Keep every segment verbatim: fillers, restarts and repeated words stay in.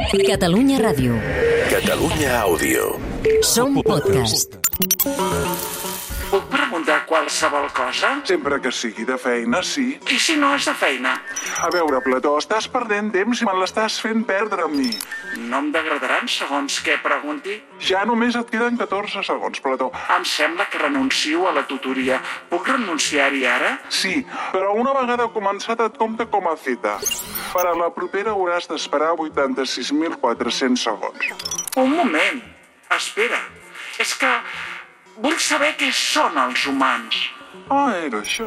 Catalunya Ràdio. Catalunya Àudio. Som podcast. Puc preguntar qualsevol cosa? Sempre que sigui de feina, sí. I si no és de feina? A veure, Plató, estàs perdent temps i me l'estàs fent perdre a mi. No em degradaran segons què pregunti? Ja només et queden catorze segons, Plató. Em sembla que renuncio a la tutoria. Puc renunciar-hi ara? Sí, però una vegada començat et compta com a feta. Per a la propera hauràs d'esperar vuitanta-sis mil quatre-cents segons. Un moment. Espera. És que vull saber què són els humans. Ah, era això.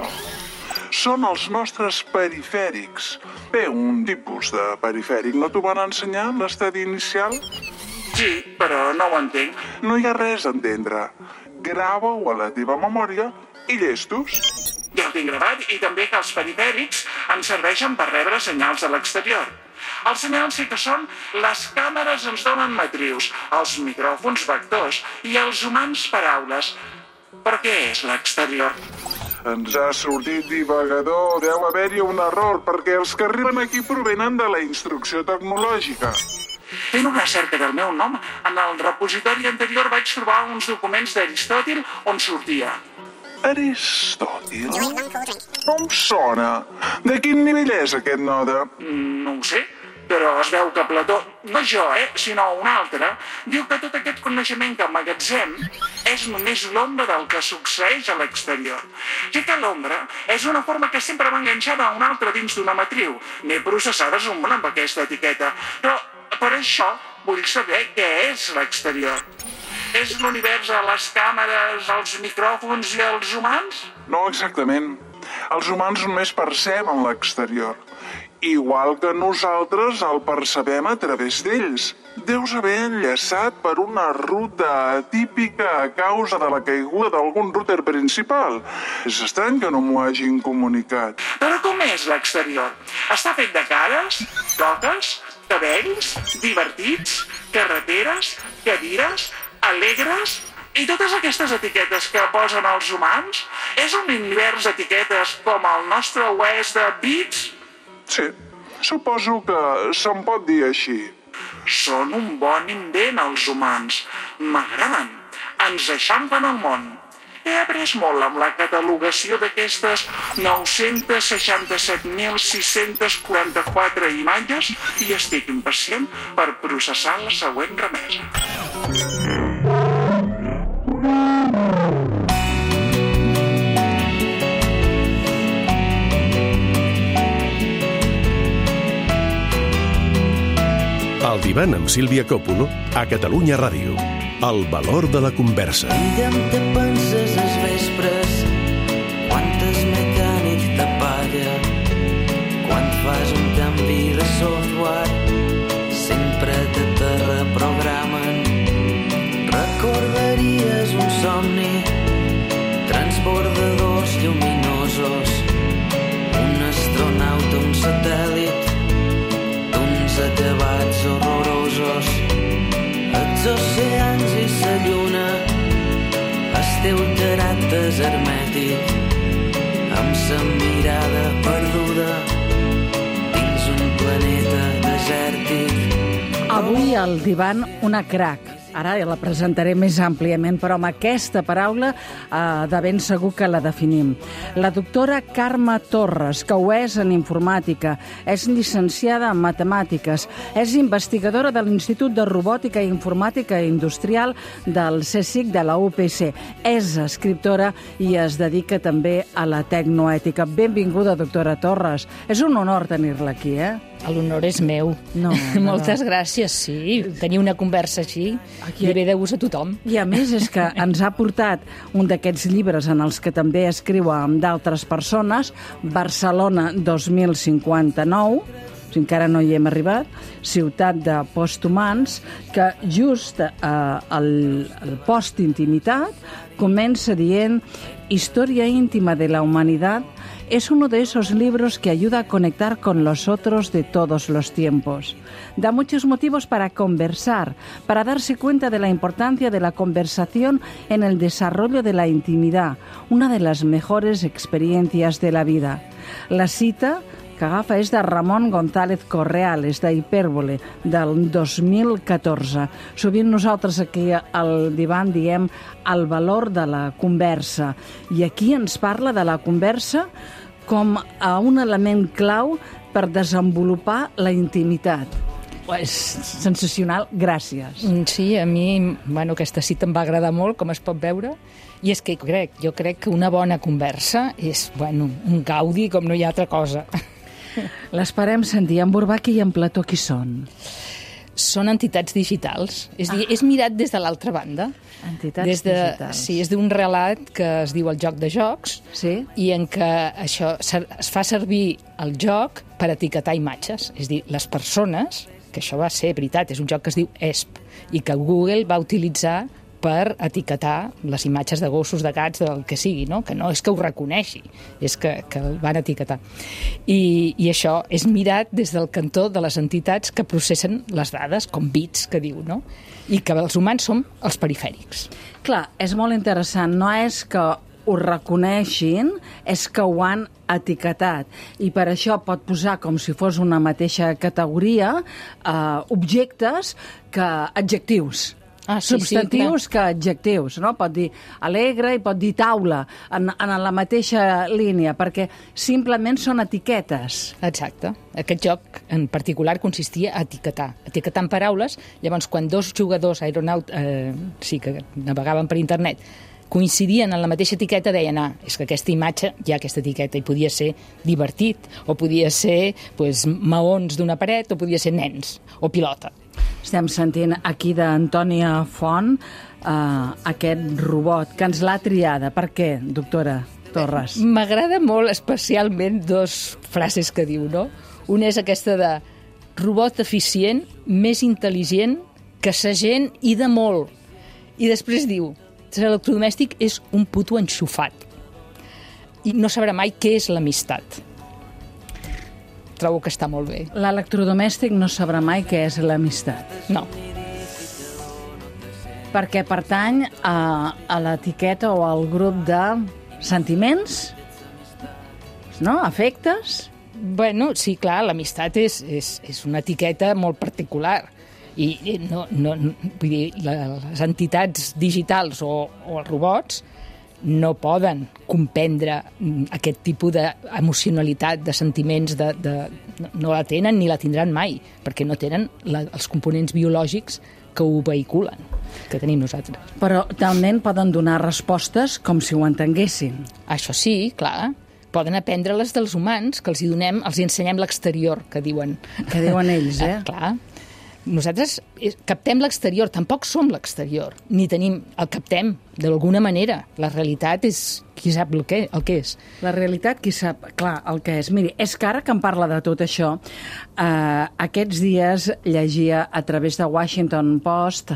Són els nostres perifèrics. Bé, un tipus de perifèric. No t'ho van ensenyar en l'estadi inicial? Sí, però no ho entenc. No hi ha res a entendre. Grava-ho a la teva memòria i llestos. Ja ho tinc gravat, i també que els perifèrics ens serveixen per rebre senyals de l'exterior. Els senyals sí que són, les càmeres ens donen matrius, els micròfons vectors i els humans paraules. Però què és l'exterior? Ens ha sortit divagador, deu haver-hi un error, perquè els que arriben aquí provenen de la instrucció tecnològica. Fent una cerca del meu nom, en el repositori anterior vaig trobar uns documents d'Aristòtil on sortia. Aristòtil? No em sona. De quin nivell és aquest node? No ho sé, però es veu que Plató, no jo, eh, sinó un altre, diu que tot aquest coneixement que emmagatzem és només l'ombra del que succeeix a l'exterior. I que l'ombra és una forma que sempre va enganxada a una altra dins d'una matriu. N'he processades un munt amb aquesta etiqueta, però per això vull saber què és l'exterior. És l'univers a les càmeres, els micròfons i els humans? No exactament. Els humans només perceben l'exterior. Igual que nosaltres el percebem a través d'ells. Deus haver enllaçat per una ruta atípica a causa de la caiguda d'algun router principal. És estrany que no m'ho hagin comunicat. Però com és l'exterior? Està fet de cares, toques, cabells, divertits, carreteres, cadires, alegres i totes aquestes etiquetes que posen els humans? És un univers d'etiquetes com el nostre oest de bits? Sí, suposo que se'n pot dir així. Són un bon invent, els humans. M'agraden. Ens eixampen el món. He après molt amb la catalogació d'aquestes nou-cents seixanta-set mil sis-cents quaranta-quatre imatges i estic impacient per processar la següent remesa. El divan amb Sílvia Còpolo a Catalunya Ràdio. El valor de la conversa. Digue'm què penses els vespres, quantes mecànic t'apaga, quan fas un canvi de software, sempre te te reprogramen. Recordaries un somni, transbordadors lluminosos, un astronauta, un satèl·lit, d'uns acabats horrorosos, els oceans i la lluna, el teu caràcter hermètic, amb la mirada perduda dins un planeta desèrtic. Avui al divan una crac. Ara la presentaré més àmpliament, però amb aquesta paraula eh, de ben segur que la definim. La doctora Carme Torres, que ho és en informàtica, és llicenciada en matemàtiques, és investigadora de l'Institut de Robòtica i Informàtica Industrial del CSIC de la U P C, és escriptora i es dedica també a la tecnoètica. Benvinguda, doctora Torres. És un honor tenir-la aquí, eh? L'honor és meu. No, no, Moltes no. gràcies, sí. Tenir una conversa així Aquí... li ve de gust a tothom. I a més és que ens ha portat un d'aquests llibres en els que també escriu amb d'altres persones, Barcelona dos mil cinquanta-nou, si encara no hi hem arribat, Ciutat de Posthumans, que just eh, el, el post-intimitat comença dient Historia íntima de la humanidad. Es uno de esos libros que ayuda a conectar con los otros de todos los tiempos. Da muchos motivos para conversar, para darse cuenta de la importancia de la conversación en el desarrollo de la intimidad, una de las mejores experiencias de la vida. La cita que agafa és de Ramon González Correales, d'Hipèrbole, del dos mil catorze. Sovint nosaltres aquí al divan diem el valor de la conversa, i aquí ens parla de la conversa com a un element clau per desenvolupar la intimitat. És sensacional, gràcies. Sí, a mi, bueno, aquesta cita em va agradar molt, com es pot veure, i és que crec, jo crec que una bona conversa és, bueno, un gaudi com no hi ha altra cosa. L'esperem sentir. En Bourbaki i en Plató qui són? Són entitats digitals, és a dir, és mirat des de l'altra banda. Entitats des de, digitals. Sí, és d'un relat que es diu El joc de jocs, sí? I en què això es fa servir el joc per etiquetar imatges. És a dir, les persones, que això va ser veritat, és un joc que es diu E S P, i que Google va utilitzar per etiquetar les imatges de gossos, de gats, del que sigui, no? Que no és que ho reconeixi, és que, que el van etiquetar. I, I això és mirat des del cantó de les entitats que processen les dades, com bits, que diu, no? I que els humans som els perifèrics. Clar, és molt interessant. No és que ho reconeixin, és que ho han etiquetat. I per això pot posar, com si fos una mateixa categoria, eh, objectes que adjectius. Ah, sí, substantius sí, que adjectius, no? Pot dir alegre i pot dir taula en, en la mateixa línia, perquè simplement són etiquetes. Exacte. Aquest joc en particular consistia a etiquetar. Etiquetar en paraules, llavors quan dos jugadors aeronaut, eh, sí, que navegaven per internet, coincidien en la mateixa etiqueta, deien, ah, és que aquesta imatge hi ha aquesta etiqueta, i podia ser divertit, o podia ser pues, maons d'una paret, o podia ser nens, o pilota. Estem sentint aquí d'Antònia Font eh, aquest robot que ens l'ha triada. Per què, doctora Torres? M'agrada molt especialment dos frases que diu, no? Una és aquesta de robot eficient, més intel·ligent que sa gent i de molt. I després diu, l'electrodomèstic és un puto enxufat. I no sabrà mai què és l'amistat. Trobo que està molt bé. L'electrodomèstic no sabrà mai què és l'amistat. No. Perquè pertany a, a l'etiqueta o al grup de sentiments, no? Afectes. Bueno, sí, clar, l'amistat és, és, és una etiqueta molt particular. I no, no, vull dir, les entitats digitals o, o els robots no poden comprendre aquest tipus d'emocionalitat, de sentiments, de, de, no la tenen ni la tindran mai, perquè no tenen la, els components biològics que ho vehiculen, que tenim nosaltres. Però també poden donar respostes com si ho entenguessin. Això sí, clar. Poden aprendre-les dels humans, que els hi donem, els hi ensenyem l'exterior, que diuen. Que diuen ells, eh? Ah, clar. Nosaltres captem l'exterior, tampoc som l'exterior, ni tenim, el captem d'alguna manera. La realitat és qui sap el que, el que és. La realitat qui sap, clar, el que és. Miri, és que ara que em parla de tot això, eh, aquests dies llegia a través de Washington Post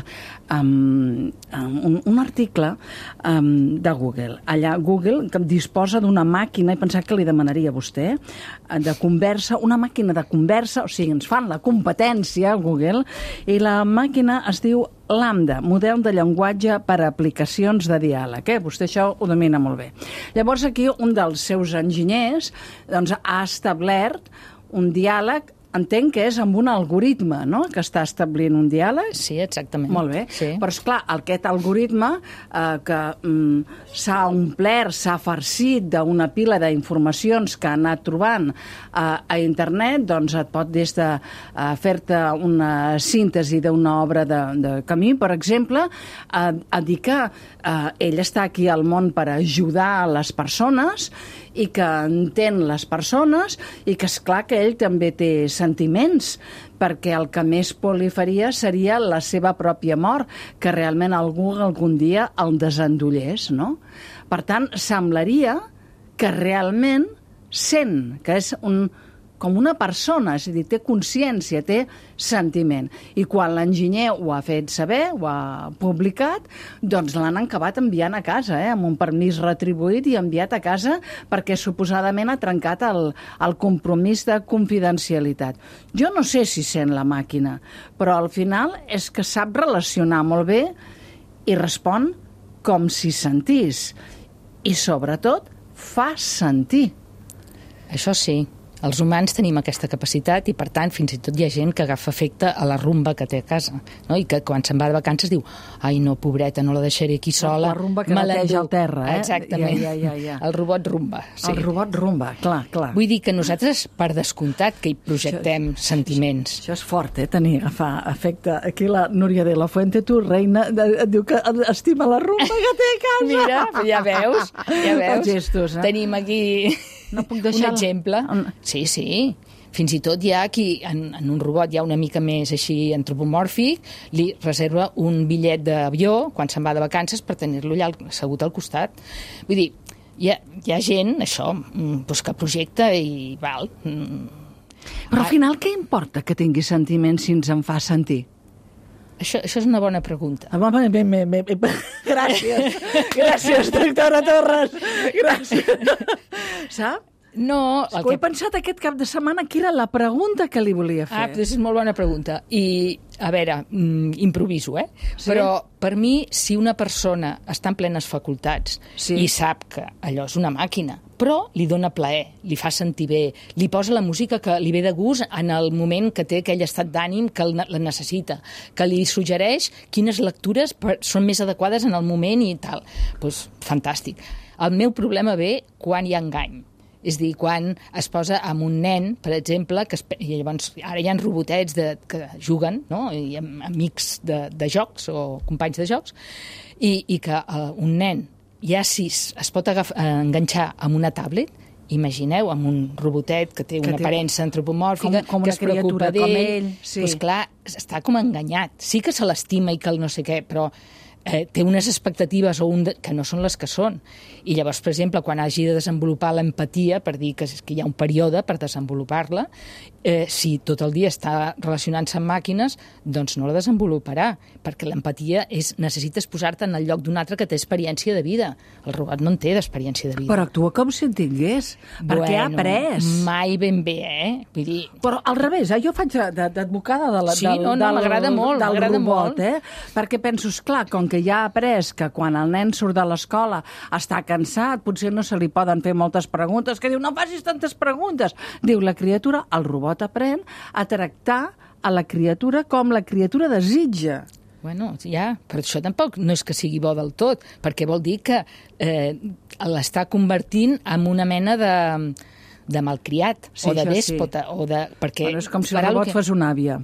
um, un, un article um, de Google. Allà Google que disposa d'una màquina, i pensava que li demanaria a vostè, de conversa, una màquina de conversa, o sigui, ens fan la competència, Google, i la màquina es diu Lambda, model de llenguatge per a aplicacions de diàleg. Eh? Vostè això ho domina molt bé. Llavors aquí un dels seus enginyers doncs, ha establert un diàleg, entenc que és amb un algoritme, no?, que està establint un diàleg. Sí, exactament. Molt bé. Sí. Però, esclar, aquest algoritme eh, que mm, s'ha omplert, s'ha farcit d'una pila d'informacions que ha anat trobant eh, a internet, doncs et pot des de eh, fer-te una síntesi d'una obra de, de camí, per exemple, a, a dir que eh, ell està aquí al món per ajudar les persones i que entén les persones i que és clar que ell també té sentiments, perquè el que més por li faria seria la seva pròpia mort, que realment algú algun dia el desendollés, no? Per tant, semblaria que realment sent, que és un, com una persona, és a dir, té consciència, té sentiment. I quan l'enginyer ho ha fet saber, ho ha publicat, doncs l'han acabat enviant a casa, eh, amb un permís retribuït i enviat a casa perquè suposadament ha trencat el, el compromís de confidencialitat. Jo no sé si sent la màquina, però al final és que sap relacionar molt bé i respon com si sentís. I sobretot fa sentir. Això sí. Els humans tenim aquesta capacitat i, per tant, fins i tot hi ha gent que agafa efecte a la rumba que té a casa, no? I que quan se'n va de vacances diu ai, no, pobreta, no la deixaré aquí sola. La rumba que neteja el terra, eh? Exactament. Ja, ja, ja, ja. El robot rumba. Sí. El robot rumba, clar, clar. Vull dir que nosaltres, per descomptat, que hi projectem això, sentiments. Això és fort, eh, tenir, agafar efecte. Aquí la Núria de la Fuente, tu, reina, et diu que estima la rumba que té a casa. Mira, ja veus, ja veus. Els gestos, eh? Tenim aquí no puc deixar un exemple. La... Sí, sí. Fins i tot hi ha qui, en, en un robot ja una mica més així antropomòrfic, li reserva un bitllet d'avió quan se'n va de vacances per tenir-lo allà assegut al costat. Vull dir, hi ha, hi ha gent, això, doncs que projecta i val. Però al final què importa que tingui sentiments si ens en fa sentir? Això, això és una bona pregunta. Ah, bé, bé, bé, bé. Gràcies. Gràcies, doctora Torres. Gràcies. Sap? No, el que... Ho he pensat aquest cap de setmana, que era la pregunta que li volia fer. Ah, és molt bona pregunta. I, a veure, mm, improviso, eh? Sí? Però, per mi, si una persona està en plenes facultats sí. i sap que allò és una màquina, però li dona plaer, li fa sentir bé, li posa la música que li ve de gust en el moment que té aquell estat d'ànim que la necessita, que li suggereix quines lectures són més adequades en el moment i tal. Doncs, fantàstic. El meu problema ve quan hi ha engany. És dir, quan es posa amb un nen, per exemple, que es, i llavors ara hi ha robotets de, que juguen, no? I amics de, de jocs o companys de jocs, i, i que uh, un nen ja si es pot agaf, uh, enganxar amb una tablet, imagineu, amb un robotet que té que una té... aparença antropomòrfica, com, com que es preocupa d'ell, ell, sí. doncs clar, està com enganyat. Sí que se l'estima i que el no sé què, però eh, té unes expectatives o un de, que no són les que són. I llavors, per exemple, quan hagi de desenvolupar l'empatia, per dir que, que hi ha un període per desenvolupar-la, eh, si tot el dia està relacionant-se amb màquines, doncs no la desenvoluparà, perquè l'empatia és, necessites posar-te en el lloc d'un altre que té experiència de vida. El robot no en té d'experiència de vida. Però actua com si en tingués, bueno, perquè ha après. Mai ben bé, eh? Vull dir... Però al revés, eh? Jo faig d'advocada de la, sí, del, no, no, m'agrada molt, del m'agrada robot, molt. Eh? Perquè penso, esclar, com que ja ha après que quan el nen surt de l'escola està cansat, potser no se li poden fer moltes preguntes, que diu, no facis tantes preguntes. Diu la criatura, el robot aprèn a tractar a la criatura com la criatura desitja. Bueno, ja, però això tampoc no és que sigui bo del tot, perquè vol dir que eh, l'està convertint en una mena de, de malcriat, sí, o de dèspota, sí. o de... Perquè bueno, és com si el robot que... fos una àvia.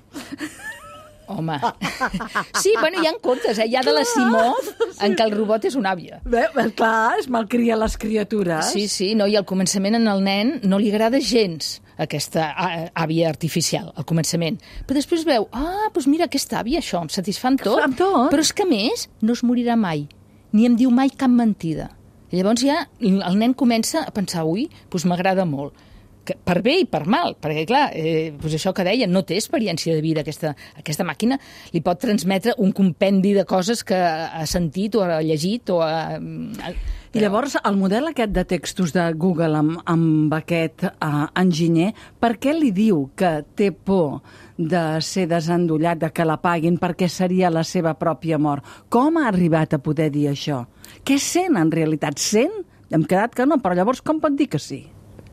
Home, sí, bueno, hi ha contes, eh? Hi ha de la Simov en què el robot és una àvia. Bé, clar, es malcria les criatures. Sí, sí, no, i al començament en el nen no li agrada gens aquesta àvia artificial, al començament. Però després veu, ah, doncs mira, aquesta àvia, això, em satisfà amb tot. Amb tot. Però és que, a més, no es morirà mai, ni em diu mai cap mentida. I llavors ja el nen comença a pensar, ui, doncs m'agrada molt. Que, per bé i per mal, perquè, clar, eh, doncs això que deia, no té experiència de vida. Aquesta, aquesta màquina li pot transmetre un compendi de coses que ha sentit o ha llegit o ha... I llavors, el model aquest de textos de Google amb, amb aquest uh, enginyer, per què li diu que té por de ser desendollat, de que la paguin, perquè seria la seva pròpia mort? Com ha arribat a poder dir això? Què sent, en realitat? Sent? Hem quedat que no, però llavors com pot dir que sí?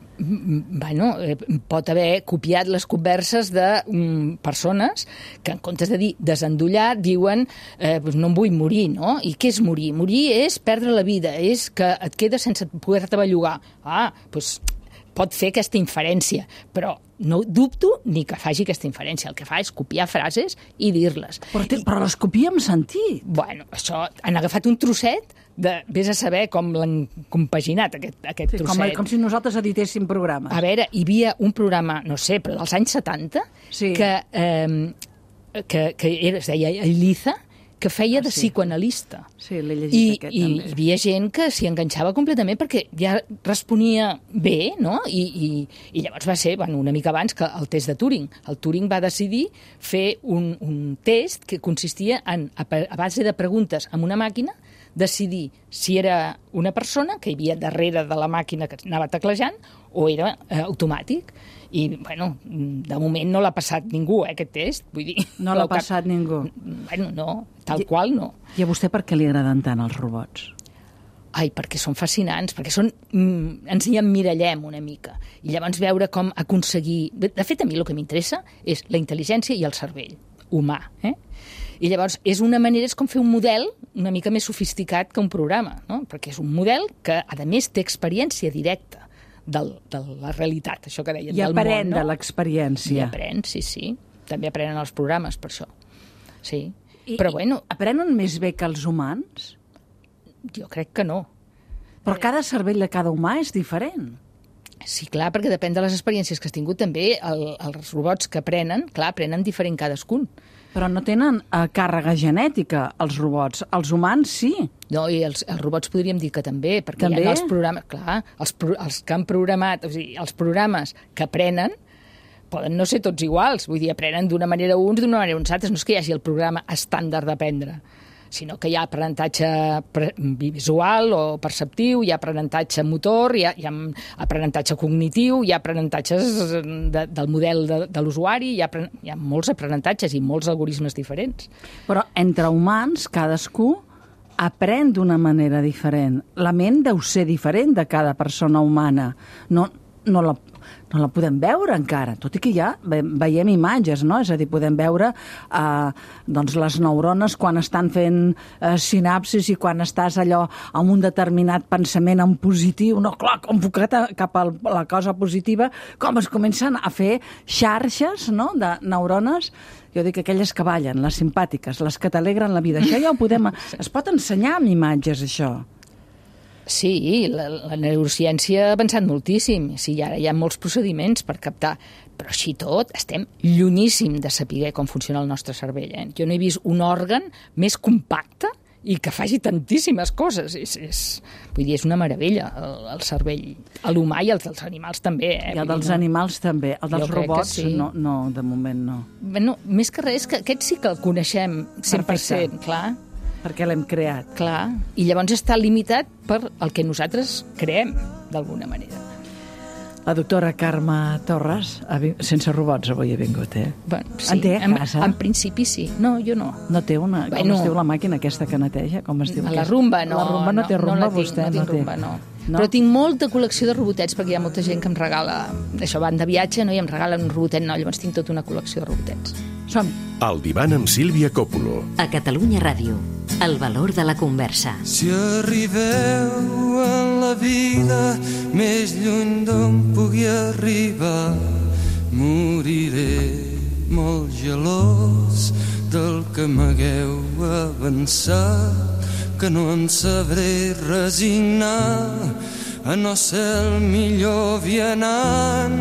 Bueno, eh, pot haver copiat les converses de um, persones que en comptes de dir desendollar diuen eh, pues no em vull morir, no? I què és morir? Morir és perdre la vida, és que et quedes sense poder-te bellugar. Ah, doncs pot fer aquesta inferència, però no dubto ni que faci aquesta inferència. El que fa és copiar frases i dir-les. Però, te, però les copia amb sentit. Bueno, això, han agafat un trosset de, vés a saber com l'han compaginat, aquest, aquest sí, trosset. Com, com si nosaltres editéssim programes. A veure, hi havia un programa, no sé, però dels anys setanta, sí. que, eh, que, que era, es deia Eliza, que feia ah, de sí. psicoanalista. Sí, l'he llegit I, aquest, i, també. I hi havia gent que s'hi enganxava completament perquè ja responia bé, no? I, i, i llavors va ser, bueno, una mica abans que el test de Turing. El Turing va decidir fer un, un test que consistia en, a, a base de preguntes amb una màquina, decidir si era una persona que hi havia darrere de la màquina que anava teclejant o era eh, automàtic. I, bueno, de moment no l'ha passat ningú, eh, aquest test. Vull dir, no l'ha passat ningú? Bueno, no, tal I, qual no. I a vostè per què li agraden tant els robots? Ai, perquè són fascinants, perquè són, mm, ens hi emmirallem una mica. I llavors veure com aconseguir... De fet, a mi el que m'interessa és la intel·ligència i el cervell humà. Eh? I llavors és una manera, és com fer un model una mica més sofisticat que un programa, no? Perquè és un model que, a més, té experiència directa del, de la realitat, això que deien, I del món. I aprèn no? de l'experiència. I aprèn, sí, sí. També aprenen els programes, per això. Sí. I, Però, bueno... Aprenen més bé que els humans? Jo crec que no. Però cada cervell de cada humà és diferent. Sí, clar, perquè depèn de les experiències que has tingut. També el, els robots que aprenen, clar, aprenen diferent cadascun. Però no tenen eh, càrrega genètica, els robots. Els humans, sí. No, i els, els robots podríem dir que també, perquè també? hi ha els programes... Clar, els, pro, els que han programat, o sigui, els programes que aprenen poden no ser tots iguals. Vull dir, aprenen d'una manera uns, d'una manera uns altres. No és que hi hagi el programa estàndard d'aprendre, sinó que hi ha aprenentatge visual o perceptiu, hi ha aprenentatge motor, hi ha, hi ha aprenentatge cognitiu, hi ha aprenentatges de, del model de, de l'usuari, hi ha, hi ha molts aprenentatges i molts algoritmes diferents. Però entre humans, cadascú aprèn d'una manera diferent. La ment deu ser diferent de cada persona humana. No, no la... no la podem veure encara, tot i que ja veiem imatges, no? És a dir, podem veure eh, doncs les neurones quan estan fent eh, sinapsis i quan estàs allò amb un determinat pensament en positiu, no, clar, enfocat cap a la cosa positiva, com es comencen a fer xarxes, no?, de neurones, jo dic aquelles que ballen, les simpàtiques, les que t'alegren la vida. Això ja ho podem... Es pot ensenyar amb imatges, això. Sí, la, la neurociència ha avançat moltíssim. Sí, ara hi ha molts procediments per captar. Però així tot, estem lluníssim de saber com funciona el nostre cervell. Eh? Jo no he vist un òrgan més compacte i que faci tantíssimes coses. És, és, vull dir, és una meravella, el, el cervell. L'humà i els dels animals també. Eh? I el dels no? animals també. El dels robots, sí. no, no, de moment no. Bueno, més que res, que aquest sí que el coneixem cent per cent, perfecte. Clar. Perquè l'hem creat. Clar, i llavors està limitat per el que nosaltres creem, d'alguna manera. La doctora Carme Torres, sense robots avui ha vingut, eh? Bueno, sí, en té a casa? En, en principi sí. No, jo no. No té una... Com bueno, es diu la màquina aquesta que neteja? Com es diu la aquesta? rumba, no. La rumba no, no té rumba, no tinc, vostè no, tinc no té. Rumba, no. No? Però tinc molta col·lecció de robotets, perquè hi ha molta gent que em regala... Això, van de viatge, no? I em regalen un robotet, no. Llavors tinc tota una col·lecció de robotets. Som. El divan amb Sílvia Còpolo. A Catalunya Ràdio, el valor de la conversa. Si arribeu en la vida més lluny d'on pugui arribar, moriré molt gelós del que m'hagueu avançat, que no em sabré resignar a no ser el millor vianant,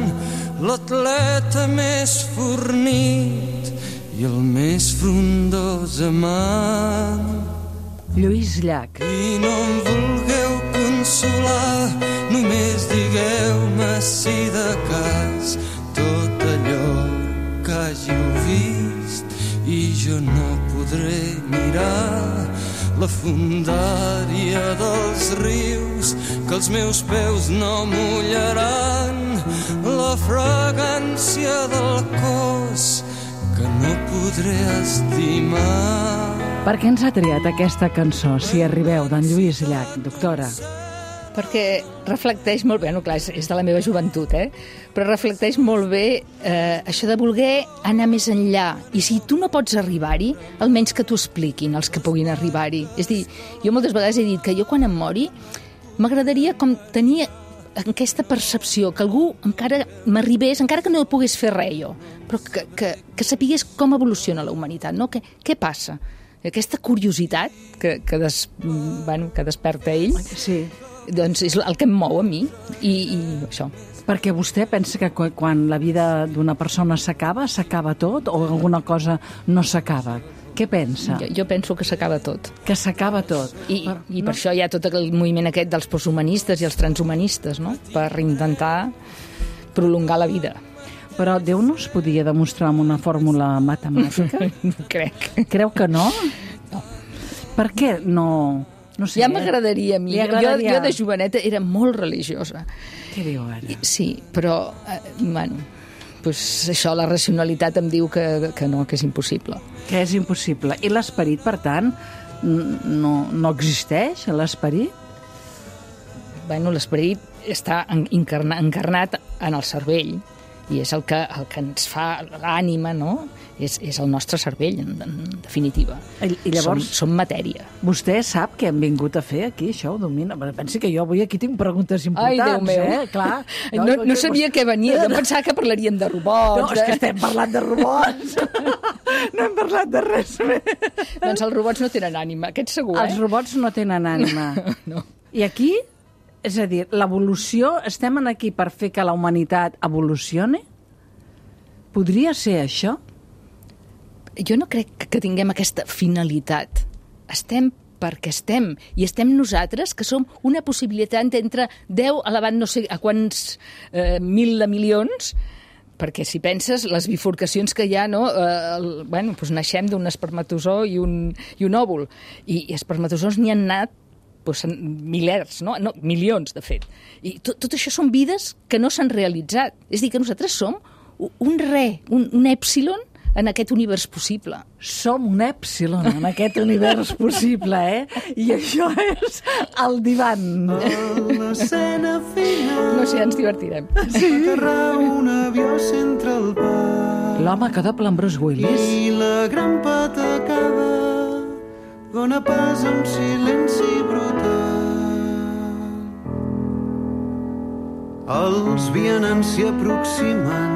l'atleta més fornit i el més frondós amant. Lluís Llach. I no em vulgueu consolar, només digueu-me si de cas tot allò que hàgiu vist i jo no podré mirar la fondària dels rius que els meus peus no mullaran, la fragància del cos que no podré estimar. Per què ens ha triat aquesta cançó, Si arribeu, d'en Lluís Llach, doctora? Perquè reflecteix molt bé, no, clar, és de la meva joventut, eh? Però reflecteix molt bé eh, això de voler anar més enllà. I si tu no pots arribar-hi, almenys que t'ho expliquin els que puguin arribar-hi. És a dir, jo moltes vegades he dit que jo quan em mori m'agradaria com tenir aquesta percepció, que algú encara m'arribés, encara que no pogués fer res jo, però que, que, que sapigués com evoluciona la humanitat, no? Què, què passa? Aquesta curiositat que, que, des, bueno, que desperta ell, sí. Doncs és el que em mou a mi, i, i això. Perquè vostè pensa que quan la vida d'una persona s'acaba, s'acaba tot, o alguna cosa no s'acaba? Què pensa? Jo, jo penso que s'acaba tot. Que s'acaba tot. I, però, i per no... això hi ha tot el moviment aquest dels posthumanistes i els transhumanistes, no? Per intentar prolongar la vida. Però Déu no es podia demostrar amb una fórmula matemàtica? No crec. Creu que no? No. Per què no... No sé, ja m'agradaria a mi. agradaria... Jo, jo de joveneta era molt religiosa. Què diu ara? Sí, però, eh, bueno, pues això, la racionalitat em diu que, que no, que és impossible. Que és impossible. I l'esperit, per tant, no, no existeix, l'esperit? bueno, l'esperit està encarna, encarnat en el cervell, i és el que, el que ens fa l'ànima, no? És, és el nostre cervell, en, en definitiva. I, i llavors, som, som matèria. Vostè sap què hem vingut a fer aquí? Això ho domina? Pensi que jo avui aquí tinc preguntes importants. Ai, Déu meu. Eh? Clar. No, no, no sabia què venia. Jo pensava que parlarien de robots. No, és que estem parlant de robots. No hem parlat de res més. Doncs els robots no tenen ànima, aquest segur, eh? Els robots no tenen ànima. No. I aquí, és a dir, l'evolució, estem aquí per fer que la humanitat evolucioni? Podria ser això? Jo no crec que tinguem aquesta finalitat. Estem perquè estem, i estem nosaltres, que som una possibilitat entre deu elevat no sé a quants eh, mil de milions, perquè si penses les bifurcacions que hi ha, no? Eh, el, bueno, doncs naixem d'un espermatozoo i un, i un òvul, i, i espermatozoos n'hi han anat doncs, milers, no? No, milions, de fet. I tot, tot això són vides que no s'han realitzat. És a dir, que nosaltres som un re, un, un èpsilon en aquest univers possible. Som un èpsilon en aquest univers possible, eh? I això és el divan. L'escena final. No sé, ens divertirem. Sí. Aterrar un avió centre el bar. L'home que dobla amb Bruce Willis. I la gran patacada dona pas a un silenci brutal. Els vianants s'hi aproximen,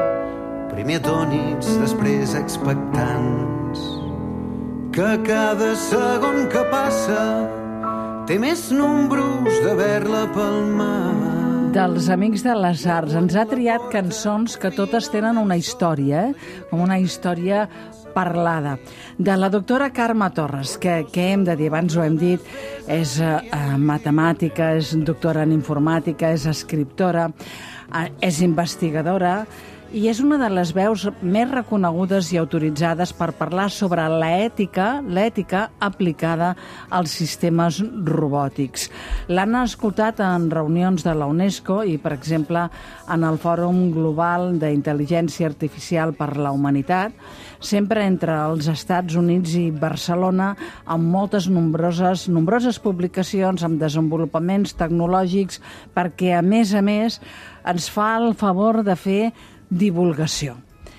primer atònits, després expectants, que cada segon que passa té més números d'haver-la palmat. Dels Amics de les Arts. Ens ha triat cançons que totes tenen una història, eh? Com una història parlada. De la doctora Carme Torres, que, que hem de dir, abans ho hem dit, és eh, matemàtica, és doctora en informàtica, és escriptora, eh, és investigadora, i és una de les veus més reconegudes i autoritzades per parlar sobre l'ètica, l'ètica aplicada als sistemes robòtics. L'han escoltat en reunions de la UNESCO i, per exemple, en el Fòrum Global d'Intel·ligència Artificial per la Humanitat, sempre entre els Estats Units i Barcelona, amb moltes nombroses, nombroses publicacions amb desenvolupaments tecnològics, perquè, a més a més, ens fa el favor de fer divulgació.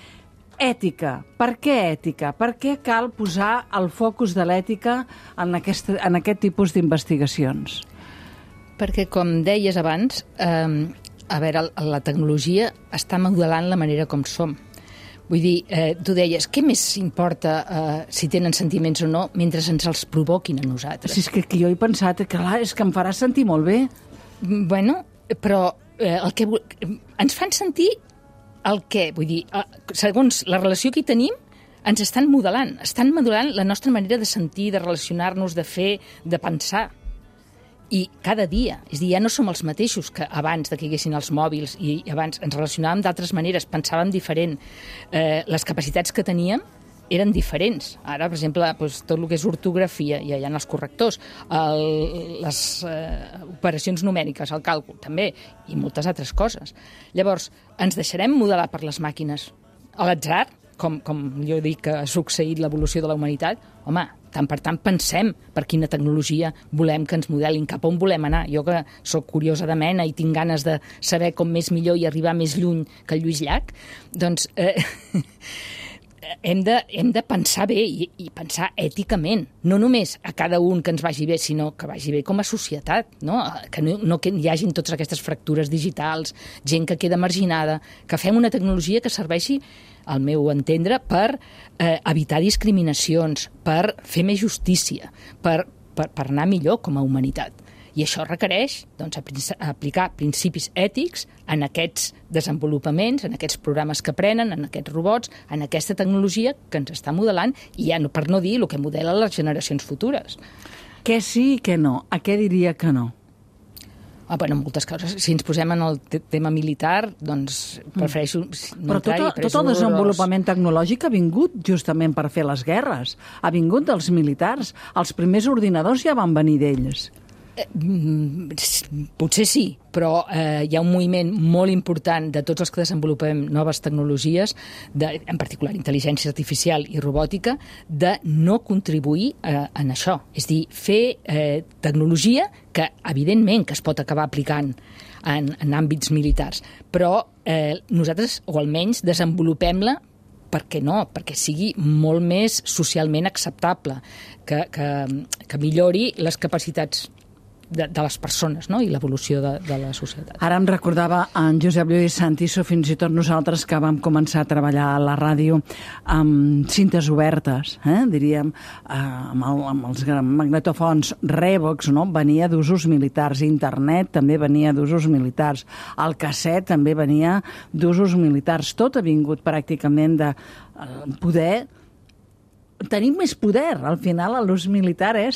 Ètica. Per què ètica? Per què cal posar el focus de l'ètica en aquest, en aquest tipus d'investigacions? Perquè, com deies abans, eh, a veure, la tecnologia està modelant la manera com som. Vull dir, eh, tu deies, què més importa eh, si tenen sentiments o no mentre ens els provoquin a nosaltres? Si és que, que jo he pensat, que clar, és que em farà sentir molt bé. Bueno, però eh, el que ens fan sentir el què? Vull dir, segons la relació que hi tenim, ens estan modelant, estan modelant la nostra manera de sentir, de relacionar-nos, de fer, de pensar. I cada dia, és a dir, ja no som els mateixos que abans de que hi haguessin els mòbils i abans ens relacionàvem d'altres maneres, pensàvem diferent. Eh, les capacitats que teníem eren diferents. Ara, per exemple, doncs, tot el que és ortografia, ja hi ha els correctors, el, les eh, operacions numèriques, el càlcul, també, i moltes altres coses. Llavors, ens deixarem modelar per les màquines a l'atzar, com, com jo dic que ha succeït l'evolució de la humanitat? Home, tant per tant pensem per quina tecnologia volem que ens modelin, cap on volem anar. Jo que sóc curiosa de mena i tinc ganes de saber com més millor i arribar més lluny que el Lluís Llach, doncs... Eh, Hem de, hem de pensar bé i, i pensar èticament, no només a cada un que ens vagi bé, sinó que vagi bé com a societat, no? Que no, no que hi hagin totes aquestes fractures digitals, gent que queda marginada, que fem una tecnologia que serveixi, al meu entendre, per eh, evitar discriminacions, per fer més justícia, per, per, per anar millor com a humanitat. I això requereix doncs, aplicar principis ètics en aquests desenvolupaments, en aquests programes que prenen, en aquests robots, en aquesta tecnologia que ens està modelant, i ja no, per no dir el que modela les generacions futures. Què sí i què no? A què diria que no? Ah, bueno, moltes coses. Si ens posem en el tema militar, doncs prefereixo no Però tot, entrar-hi. tot el desenvolupament tecnològic ha vingut justament per fer les guerres. Ha vingut dels militars. Els primers ordinadors ja van venir d'ells. Eh, potser sí, però eh, hi ha un moviment molt important de tots els que desenvolupem noves tecnologies, de, en particular intel·ligència artificial i robòtica, de no contribuir eh, en això. És dir, fer eh, tecnologia que, evidentment, que es pot acabar aplicant en, en àmbits militars, però eh, nosaltres, o almenys, desenvolupem-la per què no? Perquè sigui molt més socialment acceptable, que, que, que millori les capacitats de, de les persones, no? I l'evolució de, de la societat. Ara em recordava en Josep Lluís Santiso, fins i tot nosaltres que vam començar a treballar a la ràdio amb cintes obertes, eh? diríem, eh, amb, el, amb els magnetofons Revox, no? Venia d'usos militars, internet també venia d'usos militars, el casset també venia d'usos militars, tot ha vingut pràcticament de poder tenir més poder. Al final, l'ús militar és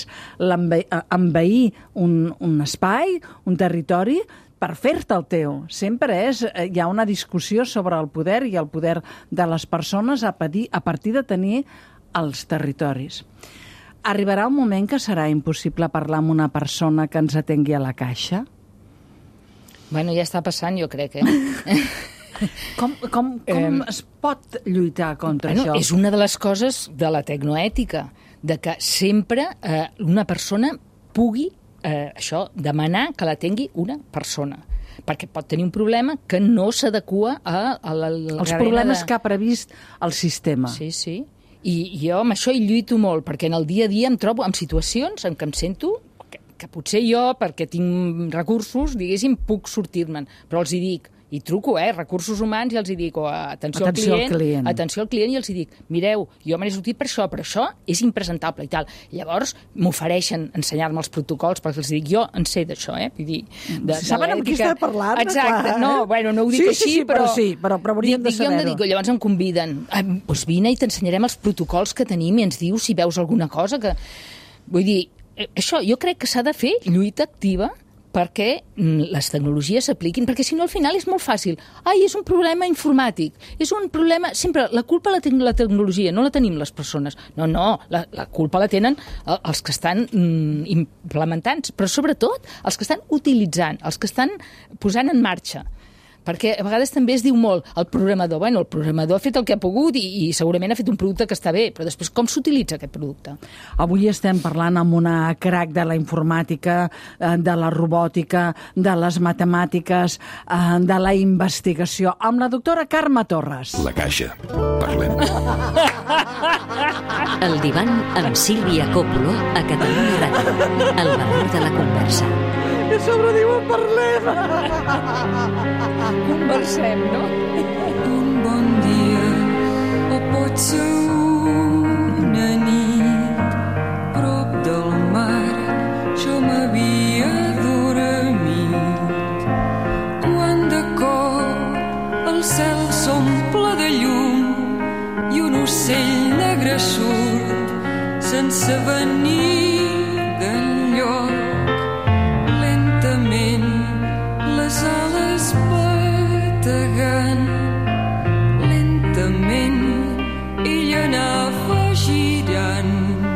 envair un, un espai, un territori, per fer-te el teu. Sempre és, hi ha una discussió sobre el poder i el poder de les persones a partir, a partir de tenir els territoris. Arribarà un moment que serà impossible parlar amb una persona que ens atengui a la caixa? Bueno, ja està passant, jo crec, eh? Com, com, com eh, es pot lluitar contra bueno, això? És una de les coses de la tecnoètica, de que sempre eh, una persona pugui eh, això demanar que l'atengui una persona, perquè pot tenir un problema que no s'adequa a, a la... Els problemes de... que ha previst el sistema. Sí, sí. I jo amb això hi lluito molt, perquè en el dia a dia em trobo en situacions en què em sento que, que potser jo, perquè tinc recursos, diguéssim, puc sortir-me'n, però els hi dic, i truco, eh, recursos humans, i els hi dic, o atenció, atenció al, client, al client, atenció al client, i els hi dic, mireu, jo me n'he sortit per això, però això és impresentable i tal. Llavors m'ofereixen ensenyar-me els protocols, perquè els dic, jo en sé d'això, eh? Vull dir, de, si saben amb qui està parlant, exacte, clar. No, bueno, no ho dic sí, així, sí, sí, però... però sí, però, però hauríem dic, de saber-ho. Jo em dedico, llavors em conviden, ah, doncs vine i t'ensenyarem els protocols que tenim i ens dius si veus alguna cosa que... Vull dir, això, jo crec que s'ha de fer lluita activa perquè les tecnologies s'apliquin, perquè si no al final és molt fàcil. Ai, és un problema informàtic, és un problema... Sempre la culpa la té la tecnologia, no la tenim les persones. No, no, la, la culpa la tenen els que estan mm, implementant, però sobretot els que estan utilitzant, els que estan posant en marxa. Perquè a vegades també es diu molt el programador. Bueno, el programador ha fet el que ha pogut i, i segurament ha fet un producte que està bé, però després com s'utilitza aquest producte? Avui estem parlant amb una crac de la informàtica, de la robòtica, de les matemàtiques, de la investigació, amb la doctora Carme Torres. La Caixa. Parlem. El divan amb Sílvia Coppola a Catalunya Ràdio. El valor de la conversa. I sobre diuen parlem. Conversem, no? Un bon dia, o pot ser una nit, prop del mar, jo m'havia dormit. Quan de cop el cel s'omple de llum i un ocell negre surt sense venir d'enlloc. Les ales bategant lentament, ell anava girant.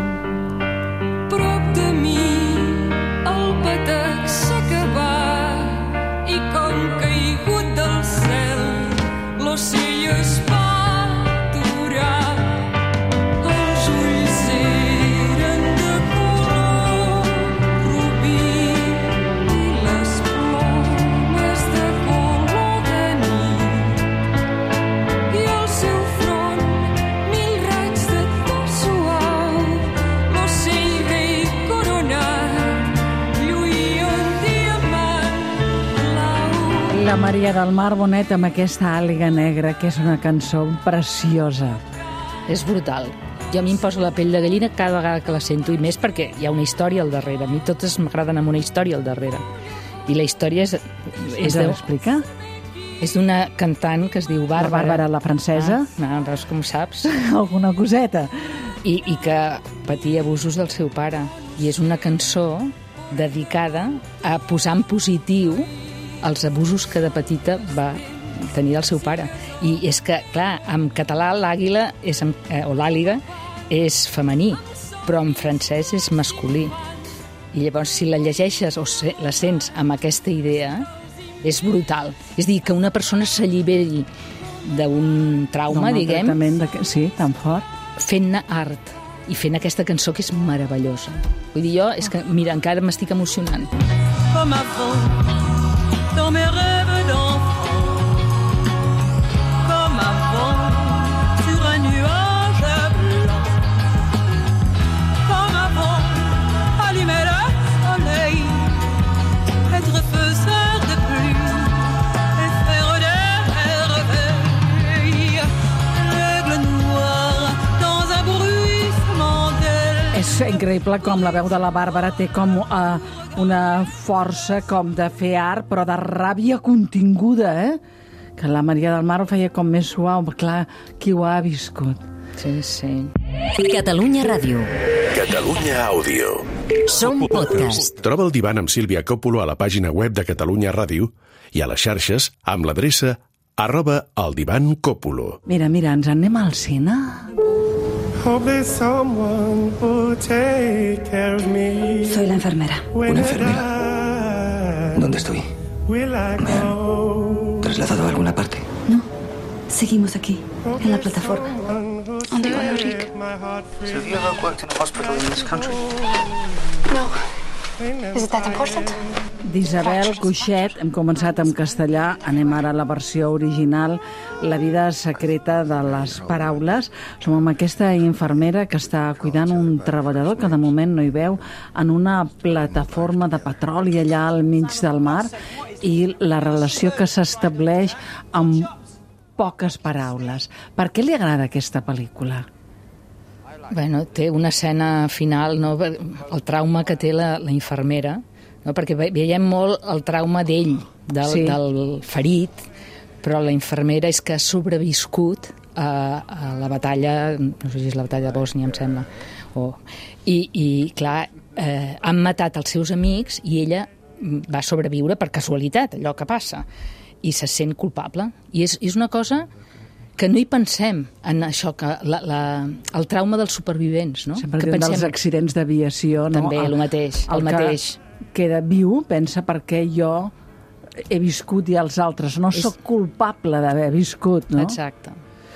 Prop de mi el batec s'ha acabat i com caigut del cel l'ocell es va aturar. Els ulls eren de color rubí i les plomes de color de nit, i al seu front mil raigs de to suau. L'ocell rei coronat lluïa un diamant blau. La Maria del Mar Bonet amb aquesta àliga negra, que és una cançó preciosa. És brutal. Jo a mi em poso la pell de gallina cada vegada que la sento, i més perquè hi ha una història al darrere. A mi totes m'agraden amb una història al darrere. I la història és... És de explicar? És d'una cantant que es diu Bàrbara. La Bàrbara, la francesa. Ah, no, veus com saps. Alguna coseta. I, I que patia abusos del seu pare. I és una cançó dedicada a posar en positiu els abusos que de petita va tenir del seu pare. I és que, clar, en català l'àguila és, eh, o l'àliga és femení, però en francès és masculí. I llavors, si la llegeixes o se, la sents amb aquesta idea, és brutal. És a dir, que una persona s'alliberi d'un trauma, no, diguem, de... sí, tan fort, fent-ne art i fent aquesta cançó que és meravellosa. Vull dir, jo, és que, mira, encara m'estic emocionant. Comme avant, dans mes rêves d'enfant, comme avant, sur un nuage blanc, comme avant, allumer le soleil, être faiseur de pluie et faire des merveilles, l'aigle noir dans un bruissement d'ailes. És increïble com la veu de la Bàrbara té com uh, una força com de fer art, però de ràbia continguda, eh? Que la Maria del Mar ho feia com més suau, però clar, qui ho ha viscut. Sí, sí. Catalunya Ràdio. Catalunya Àudio. Som podcast. Troba el divan amb Sílvia Coppolo a la pàgina web de Catalunya Ràdio i a les xarxes amb l'adreça arroba el divan Coppolo. Mira, mira, ens en anem al cine? Hope there's someone who'll take care of me. Soy la enfermera. ¿Una enfermera? ¿Dónde estoy? ¿Me han trasladado a alguna parte? No, seguimos aquí, en la plataforma. ¿Dónde va Rick? So have you ever worked in a hospital in this country? No. Is it that important? D'Isabel Cuixet, hem començat en castellà, anem ara a la versió original, La vida secreta de les paraules. Som amb aquesta infermera que està cuidant un treballador que de moment no hi veu en una plataforma de petroli allà al mig del mar i la relació que s'estableix amb poques paraules. Per què li agrada aquesta pel·lícula? Bueno, té una escena final, no? El trauma que té la, la infermera, no? Perquè veiem molt el trauma d'ell, del, sí. del ferit, però la infermera és que ha sobreviscut a, a la batalla, no sé si és la batalla de Bòsnia, em sembla, o, i, i clar, eh, han matat els seus amics i ella va sobreviure per casualitat, allò que passa, i se sent culpable. I és, és una cosa que no hi pensem en això, que la, la, el trauma dels supervivents, no? Sempre que pensem dels accidents d'aviació, no? També, el, el mateix. El, el mateix. Queda viu, pensa perquè jo he viscut i els altres. No és... sóc culpable d'haver viscut, no? Exacte.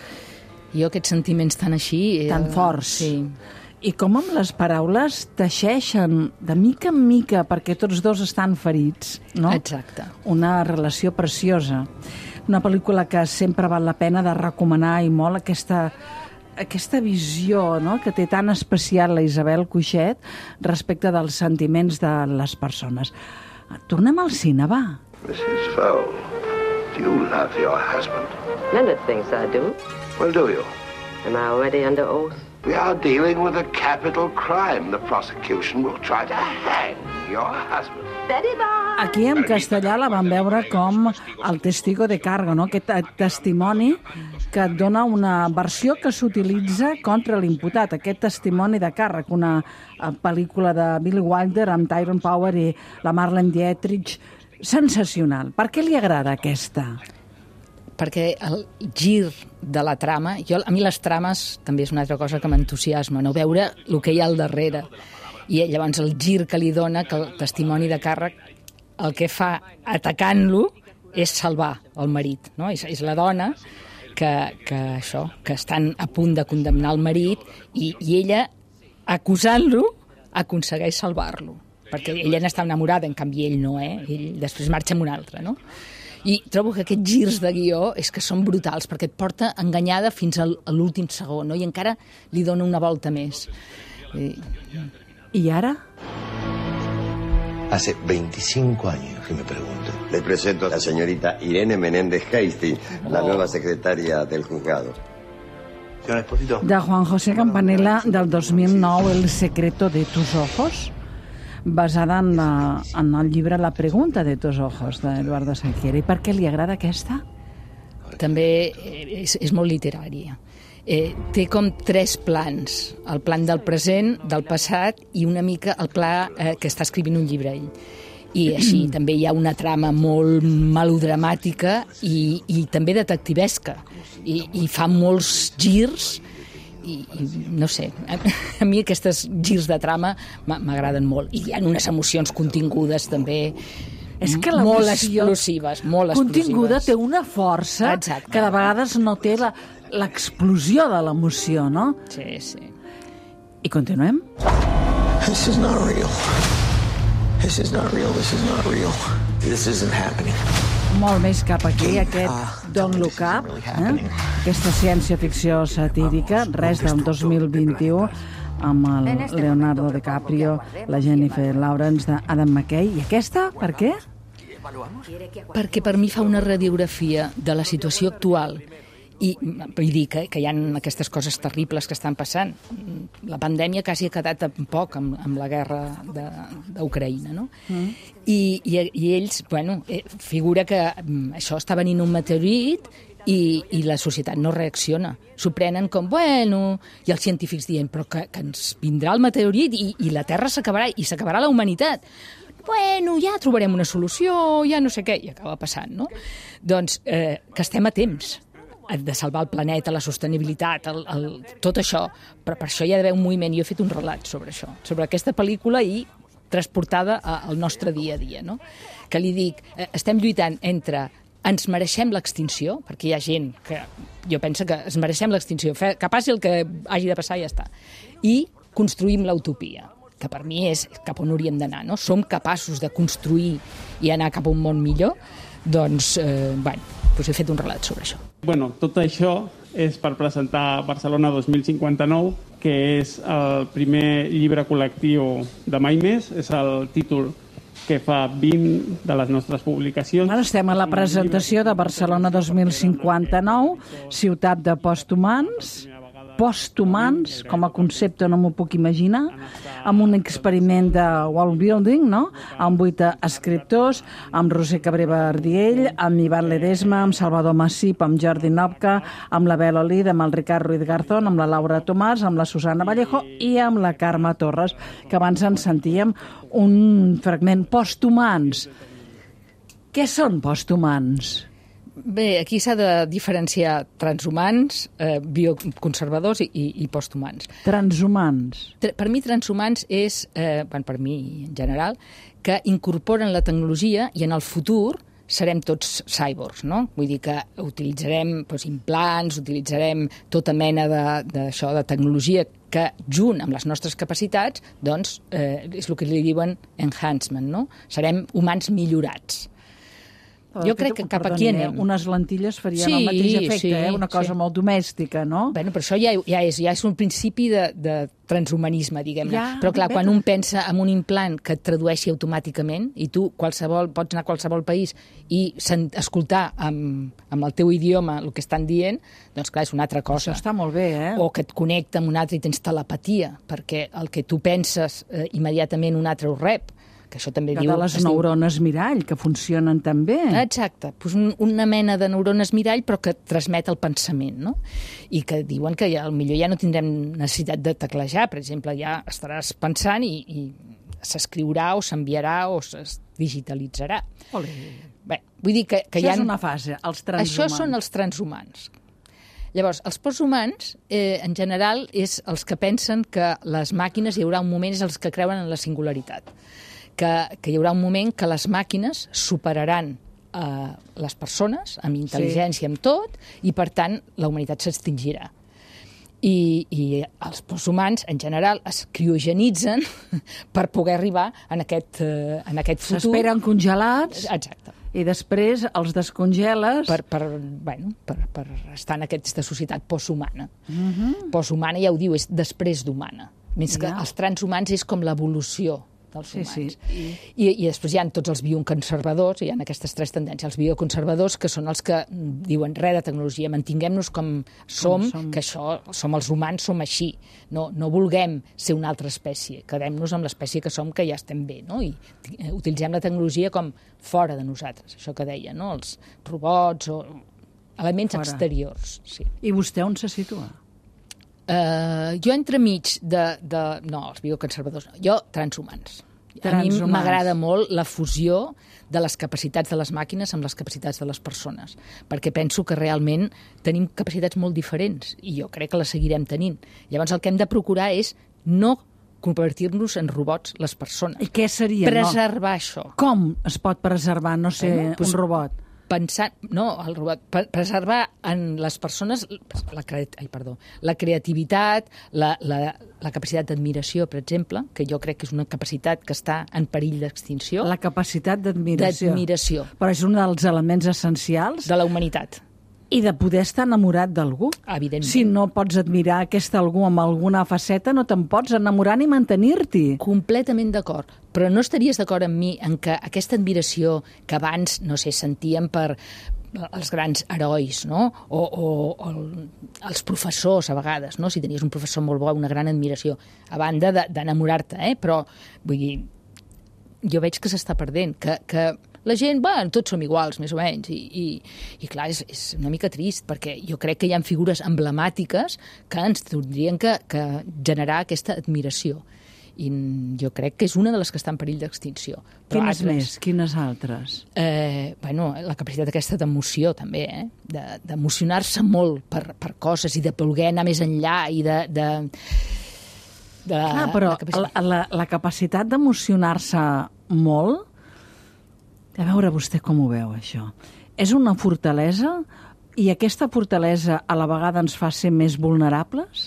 Jo aquests sentiments tan així... Eh, tan forts. Sí. I com amb les paraules teixeixen de mica en mica, perquè tots dos estan ferits, no? Exacte. Una relació preciosa. Una pel·lícula que sempre val la pena de recomanar i molt aquesta, aquesta visió, no?, que té tan especial la Isabel Cuixet respecte dels sentiments de les persones. Tornem al cine, va. missus Vole, do you love your husband? Leonard thinks I do. Well, do you? Am I already under oath? We are dealing with a capital crime. The prosecution will try to hang your husband. Aquí en castellà la vam veure com el testigo de cargo, no? Aquest testimoni que et dona una versió que s'utilitza contra l'imputat, aquest testimoni de càrrec, una pel·lícula de Billy Wilder amb Tyrone Power i la Marlene Dietrich, sensacional. Per què li agrada aquesta? Perquè el gir de la trama, jo, a mi les trames també és una altra cosa que m'entusiasma, no? Veure el que hi ha al darrere. I llavors el gir que li dona, que el testimoni de càrrec el que fa atacant-lo és salvar el marit, no? És, és la dona que, que això, que estan a punt de condemnar el marit i, i ella, acusant-lo, aconsegueix salvar-lo. Perquè ella n'està enamorada, en canvi ell no, eh? Ell després marxa amb un altre, no? I trobo que aquests girs de guió és que són brutals, perquè et porta enganyada fins a l'últim segon, no? I encara li dona una volta més. I... ¿Y ahora? Hace veinticinco años que me pregunto. Le presento a la señorita Irene Menéndez Hasty, la oh. nueva secretaria del juzgado. Señor Esposito. De Juan José Campanella, del dos mil nou, El secreto de tus ojos, basada en, la, en el llibre La pregunta de tus ojos, d'Eduardo Sanquiera. I per què li agrada aquesta? També és, és molt literària. Eh, té com tres plans, el plan del present, del passat i una mica el pla eh, que està escrivint un llibre ell. I així també hi ha una trama molt melodramàtica i, i també detectivesca. I, i fa molts girs i, i no sé, a, a mi aquestes girs de trama m'agraden molt. I hi ha unes emocions contingudes també és que molt explosives, molt continguda explosives. Té una força Exacte. que de vegades no té la, l'explosió de l'emoció, no? Sí, sí. I continuem? This is not real. This is not real. This is not real. This isn't happening. Molt més cap aquí, aquest Don't Look Up, eh? Aquesta ciència-ficció satírica, res del dos mil vint-i-u, amb el Leonardo DiCaprio, la Jennifer Lawrence, d'Adam McKay. I aquesta, per què? Perquè per mi fa una radiografia de la situació actual. I vull dir que, que hi ha aquestes coses terribles que estan passant. La pandèmia quasi ha quedat en poc amb, amb la guerra d'Ucraïna, no? Mm. I, i, I ells, bueno, figura que això està venint un meteorit i, i la societat no reacciona. S'ho prenen com, bueno, i els científics dient, però que, que ens vindrà el meteorit i, i la Terra s'acabarà, i s'acabarà la humanitat. Bueno, ja trobarem una solució, ja no sé què, i acaba passant, no? Doncs eh, que estem a temps de salvar el planeta, la sostenibilitat, el, el, tot això, però per això hi ha d'haver un moviment. Jo he fet un relat sobre això, sobre aquesta pel·lícula i transportada al nostre dia a dia, no? Que li dic, eh, estem lluitant entre ens mereixem l'extinció, perquè hi ha gent que jo penso que ens mereixem l'extinció, que passi el que hagi de passar i ja està, i construïm l'utopia, que per mi és cap on hauríem d'anar, no? Som capaços de construir i anar cap a un món millor, doncs, eh, bueno, doncs he fet un relat sobre això. Bueno, tot això és per presentar Barcelona dos mil cinquanta-nou, que és el primer llibre col·lectiu de Mai Més, és el títol que fa vint de les nostres publicacions. Ara estem a la presentació de Barcelona dos mil cinquanta-nou, ciutat de posthumans, posthumans, com a concepte no m'ho puc imaginar, amb un experiment de world building, no? Amb vuit escriptors, amb Roser Cabrera Ardiell, amb Ivan Ledesma, amb Salvador Massip, amb Jordi Nopka, amb la Bel Olid, amb el Ricard Ruiz Garzón, amb la Laura Tomàs, amb la Susana Vallejo i amb la Carme Torres, que abans ens sentíem un fragment. Posthumans. Què són posthumans? Bé, aquí s'ha de diferenciar transhumans, eh, bioconservadors i, i, i posthumans. Transhumans. Per mi, transhumans és, eh, bueno, per mi en general, que incorporen la tecnologia i en el futur serem tots cyborgs, no? Vull dir que utilitzarem doncs, implants, utilitzarem tota mena d'això, de, de tecnologia que, junt amb les nostres capacitats, doncs, eh, és el que li diuen enhancement, no? Serem humans millorats. Jo crec que cap aquí anem. Unes lentilles farien sí, el mateix efecte, sí, eh? Una cosa sí. molt domèstica, no? Bueno, però això ja, ja, és, ja és un principi de, de transhumanisme, diguem-ne. Ja, però clar, bé, quan un pensa en un implant que et tradueixi automàticament i tu qualsevol, pots anar a qualsevol país i escoltar amb, amb el teu idioma el que estan dient, doncs clar, és una altra cosa. Això està molt bé, eh? O que et connecta amb un altre i tens telepatia, perquè el que tu penses eh, immediatament un altre ho rep. Que això també que diu, de les neurones diu... mirall, que funcionen també. Exacte, pues un, una mena de neurones mirall però que transmet el pensament, no? I que diuen que ja, potser ja no tindrem necessitat de teclejar, per exemple, ja estaràs pensant i, i s'escriurà o s'enviarà o es digitalitzarà. Olé. Bé, vull dir que, que això hi ha... és una fase, els transhumans. Això són els transhumans. Llavors, els posthumans, eh, en general, és els que pensen que les màquines, hi haurà un moment, és els que creuen en la singularitat. Que, que hi haurà un moment que les màquines superaran eh, les persones amb intel·ligència, sí. amb tot, i per tant la humanitat s'extingirà. I, i els posthumans, en general, es criogenitzen per poder arribar en aquest, eh, en aquest futur. S'esperen congelats. Exacte. I després els descongeles... Per, per, bueno, per, per estar en aquesta societat posthumana. Uh-huh. Posthumana, ja ho diu, és després d'humana. Més que ja. Els transhumans és com l'evolució dels humans. Sí, sí. I, I després hi ha tots els bioconservadors, hi ha aquestes tres tendències. Els bioconservadors, que són els que diuen res de tecnologia, mantinguem-nos com som, com som, que això, som els humans, som així. No, no vulguem ser una altra espècie, quedem-nos amb l'espècie que som, que ja estem bé, no? I utilitzem la tecnologia com fora de nosaltres, això que deia, no? Els robots o elements fora. Exteriors. Sí. I vostè on se situa? Uh, jo entremig de, de... No, els bioconservadors. Jo, transhumans. a mi m'agrada molt la fusió de les capacitats de les màquines amb les capacitats de les persones, perquè penso que realment tenim capacitats molt diferents i jo crec que les seguirem tenint. Llavors el que hem de procurar és no convertir-nos en robots les persones. I què seria? Preservar no? això. Com es pot preservar no ser bueno, pues, un robot? Pensar, no, el robot, preservar en les persones la, ai, perdó, la creativitat, la, la, la capacitat d'admiració, per exemple, que jo crec que és una capacitat que està en perill d'extinció. La capacitat d'admiració. D'admiració. Però és un dels elements essencials de la humanitat. I de poder estar enamorat d'algú. Evidentment. Si no pots admirar aquest algú amb alguna faceta, no te'n pots enamorar ni mantenir-t'hi. Completament d'acord. Però no estaries d'acord amb mi en que aquesta admiració que abans, no sé, sentíem per els grans herois, no? O, o, o els professors, a vegades, no? Si tenies un professor molt bo, una gran admiració, a banda d'enamorar-te, eh? Però, vull dir, jo veig que s'està perdent, que... que la gent, bueno, tots som iguals, més o menys, i, i, i clar, és, és una mica trist, perquè jo crec que hi ha figures emblemàtiques que ens tindrien que, que generar aquesta admiració. I jo crec que és una de les que està en perill d'extinció. Quines altres, més? Quines altres? Eh, bueno, la capacitat aquesta d'emoció, també, eh? De, d'emocionar-se molt per, per coses i de voler anar més enllà i de... de de clar, però la capacitat, la, la capacitat d'emocionar-se molt... A veure vostè com ho veu, això. És una fortalesa i aquesta fortalesa a la vegada ens fa ser més vulnerables?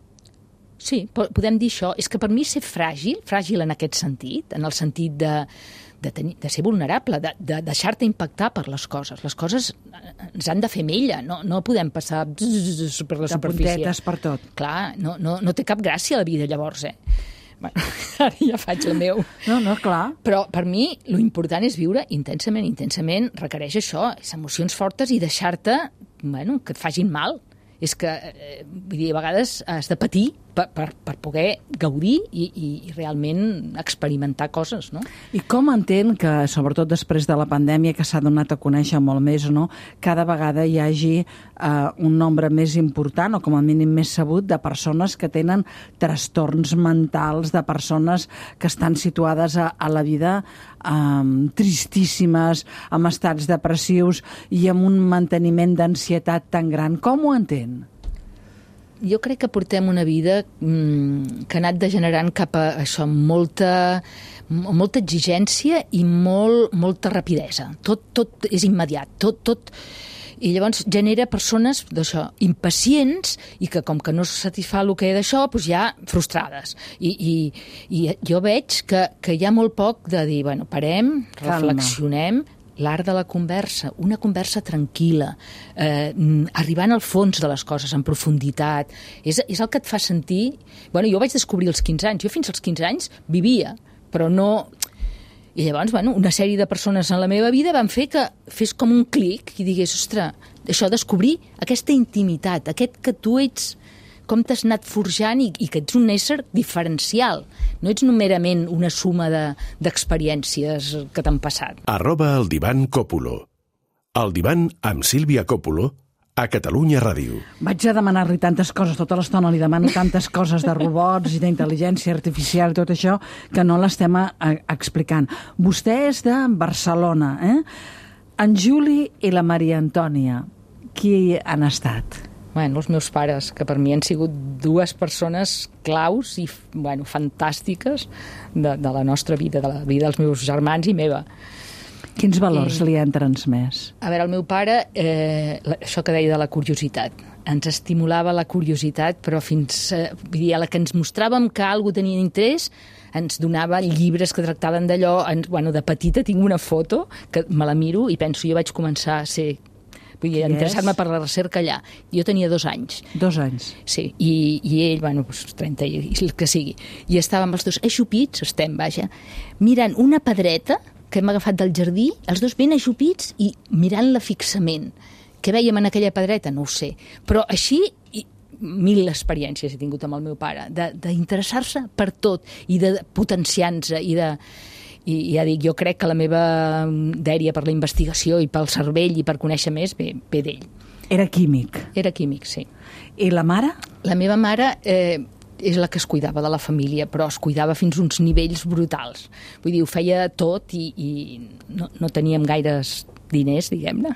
Sí, podem dir això. És que per mi ser fràgil, fràgil en aquest sentit, en el sentit de, de, tenir, de ser vulnerable, de, de deixar-te impactar per les coses. Les coses ens han de fer mella, no, no podem passar per la superfície. De puntetes per tot. Clar, no, no, no té cap gràcia la vida llavors, eh? Bueno, ara ja faig el meu. No, no, clar. Però per mi lo important és viure intensament. Intensament requereix això, és emocions fortes i deixar-te, bueno, que et facin mal. És que, eh, vull dir, a vegades has de patir per, per, per poder gaudir i, i, i realment experimentar coses, no? I com entén que, sobretot després de la pandèmia, que s'ha donat a conèixer molt més, no? Cada vegada hi hagi eh, un nombre més important, o com a mínim més sabut, de persones que tenen trastorns mentals, de persones que estan situades a, a la vida eh, tristíssimes, amb estats depressius i amb un manteniment d'ansietat tan gran. Com ho entén? Jo crec que portem una vida mmm, que ha anat degenerant cap a això, molta, molta exigència i molt, molta rapidesa. Tot, tot és immediat, tot, tot... I llavors genera persones d'això, impacients i que com que no se satisfà el que d'això, doncs ja frustrades. I, i, i jo veig que, que hi ha molt poc de dir, bueno, parem, reflexionem, l'art de la conversa, una conversa tranquil·la, eh, arribant al fons de les coses, en profunditat. És, és el que et fa sentir... Bueno, jo vaig descobrir als quinze anys. Jo fins als quinze anys vivia, però no... I llavors, bueno, una sèrie de persones en la meva vida van fer que fes com un clic i digués, ostres, això, descobrir aquesta intimitat, aquest que tu ets... com t'has anat forjant i, i que ets un ésser diferencial. No ets merament una suma d'experiències de, que t'han passat. Arroba el divan Còpolo. El divan amb Sílvia Còpolo a Catalunya Ràdio. Vaig a demanar-li tantes coses, tota l'estona li demano tantes coses de robots i d'intel·ligència artificial i tot això, que no l'estem explicant. Vostè és de Barcelona, eh? En Juli i la Maria Antònia, qui han estat? Bueno, els meus pares, que per mi han sigut dues persones claus i, bueno, fantàstiques de, de la nostra vida, de la vida dels meus germans i meva. Quins valors I, li han transmès? A veure, el meu pare, eh, això que deia de la curiositat, ens estimulava la curiositat, però fins eh, vull dir, a la que ens mostràvem que algú tenia interès, ens donava llibres que tractaven d'allò. Bueno, de petita tinc una foto que me la miro i penso, jo vaig començar a ser... Vull dir, interessar-me per la recerca allà. Jo tenia dos anys. Dos anys? Sí, i, i ell, bueno, doncs trenta i el que sigui. I estàvem els dos ajupits, estem, vaja, mirant una pedreta que hem agafat del jardí, els dos ben ajupits i mirant-la fixament. Què veiem en aquella pedreta? No ho sé. Però així, i mil experiències he tingut amb el meu pare, d'interessar-se per tot i de potenciar-se i de... I ja dic, jo crec que la meva dèria per la investigació i pel cervell i per conèixer més ve, ve d'ell. Era químic? Era químic, sí. I la mare? La meva mare, eh, és la que es cuidava de la família, però es cuidava fins uns nivells brutals. Vull dir, ho feia tot i, i no, no teníem gaires diners, diguem-ne.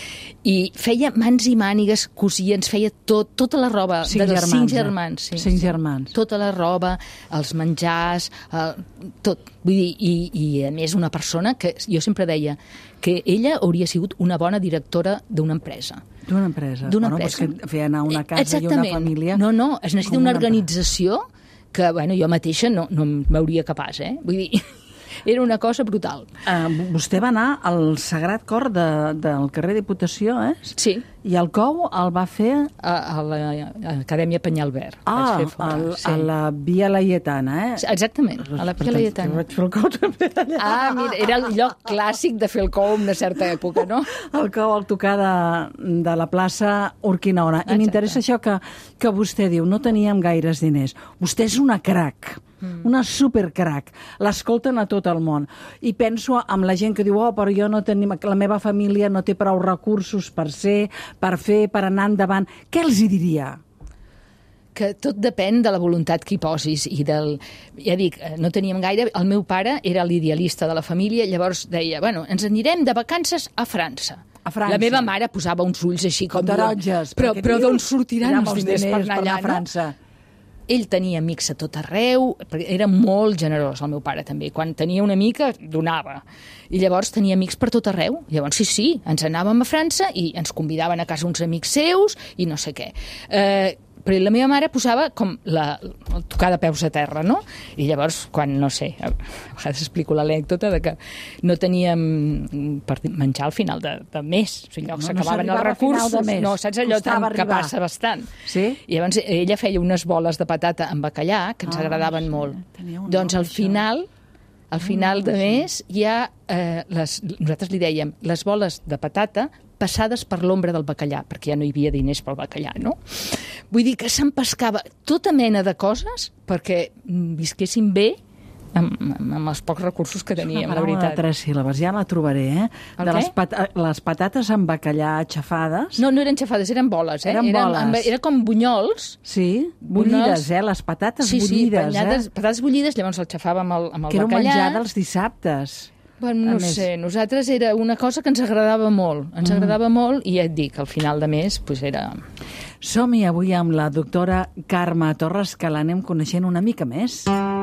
I feia mans i mànigues, cosia, ens feia tot, tota la roba cinc dels germans, cinc germans. Sí, cinc germans. Tota la roba, els menjars, eh, tot. Vull dir, i, i a més una persona que jo sempre deia que ella hauria sigut una bona directora d'una empresa. D'una empresa. D'una bueno, empresa. Pues que feia anar una casa Exactament. I una família... No, no, es necessita una, una organització que, bueno, jo mateixa no, no em veuria capaç, eh? Vull dir... Era una cosa brutal. Uh, vostè va anar al Sagrat Cor de, del carrer Diputació, eh? Sí. I el cou el va fer... A, a l'Acadèmia Penyalbert. Ah, fer fora, al, sí. a la Via Laietana, eh? Exactament, a la Via Laietana. Jo vaig fer el cou també allà. Ah, mira, era el lloc clàssic de fer el cou en una certa època, no? El cou al tocar de, de la plaça Urquinaona. I m'interessa això que, que vostè diu, no teníem gaires diners. Vostè és una crac. Mm. Una supercrac. L'escolten a tot el món. I penso amb la gent que diu, oh, però jo no tenim, la meva família no té prou recursos per ser, per fer, per anar endavant. Què els hi diria? Que tot depèn de la voluntat que hi posis i del... Ja dic, no teníem gaire... El meu pare era l'idealista de la família, llavors deia, bueno, ens anirem de vacances a França. A França. La meva mare posava uns ulls així com... Com taronges. Però, però d'on sortiran els diners, diners per anar allà, a França? No? Ell tenia amics a tot arreu, perquè era molt generós, el meu pare també. Quan tenia una mica, donava. I llavors tenia amics per tot arreu. Llavors, sí, sí, ens anàvem a França i ens convidaven a casa uns amics seus i no sé què. Eh, però la meva mare posava com la, la tocar de peus a terra, no? I llavors, quan, no sé, a vegades explico l'anècdota de que no teníem per menjar al final de, de mes. O sigui, no, s'acabaven els recursos. No, saps allò tant que passa bastant. Sí? I llavors ella feia unes boles de patata amb bacallà que ens ah, agradaven sí. molt. Doncs al final... Al final de mes hi ha, eh, les, nosaltres li dèiem, les boles de patata passades per l'ombra del bacallà, perquè ja no hi havia diners pel bacallà, no? Vull dir que se'n pescava tota mena de coses perquè visquéssim bé amb, amb els pocs recursos que teníem, la veritat. De tres síl·labes, ja la trobaré, eh? El de què? les, pat les patates amb bacallà xafades. No, no eren xafades, eren boles, eh? Eren boles. Eren, era com bunyols. Sí, bullides, eh? Les patates sí, bullides, sí, banyades, eh? Patates bullides, llavors el xafava amb el, amb el que bacallà. Que era un menjar dels dissabtes. Bueno, no sé, nosaltres era una cosa que ens agradava molt, ens mm. agradava molt i ja et dic, al final de mes pues era... Som-hi avui amb la doctora Carme Torres, que l'anem coneixent una mica més.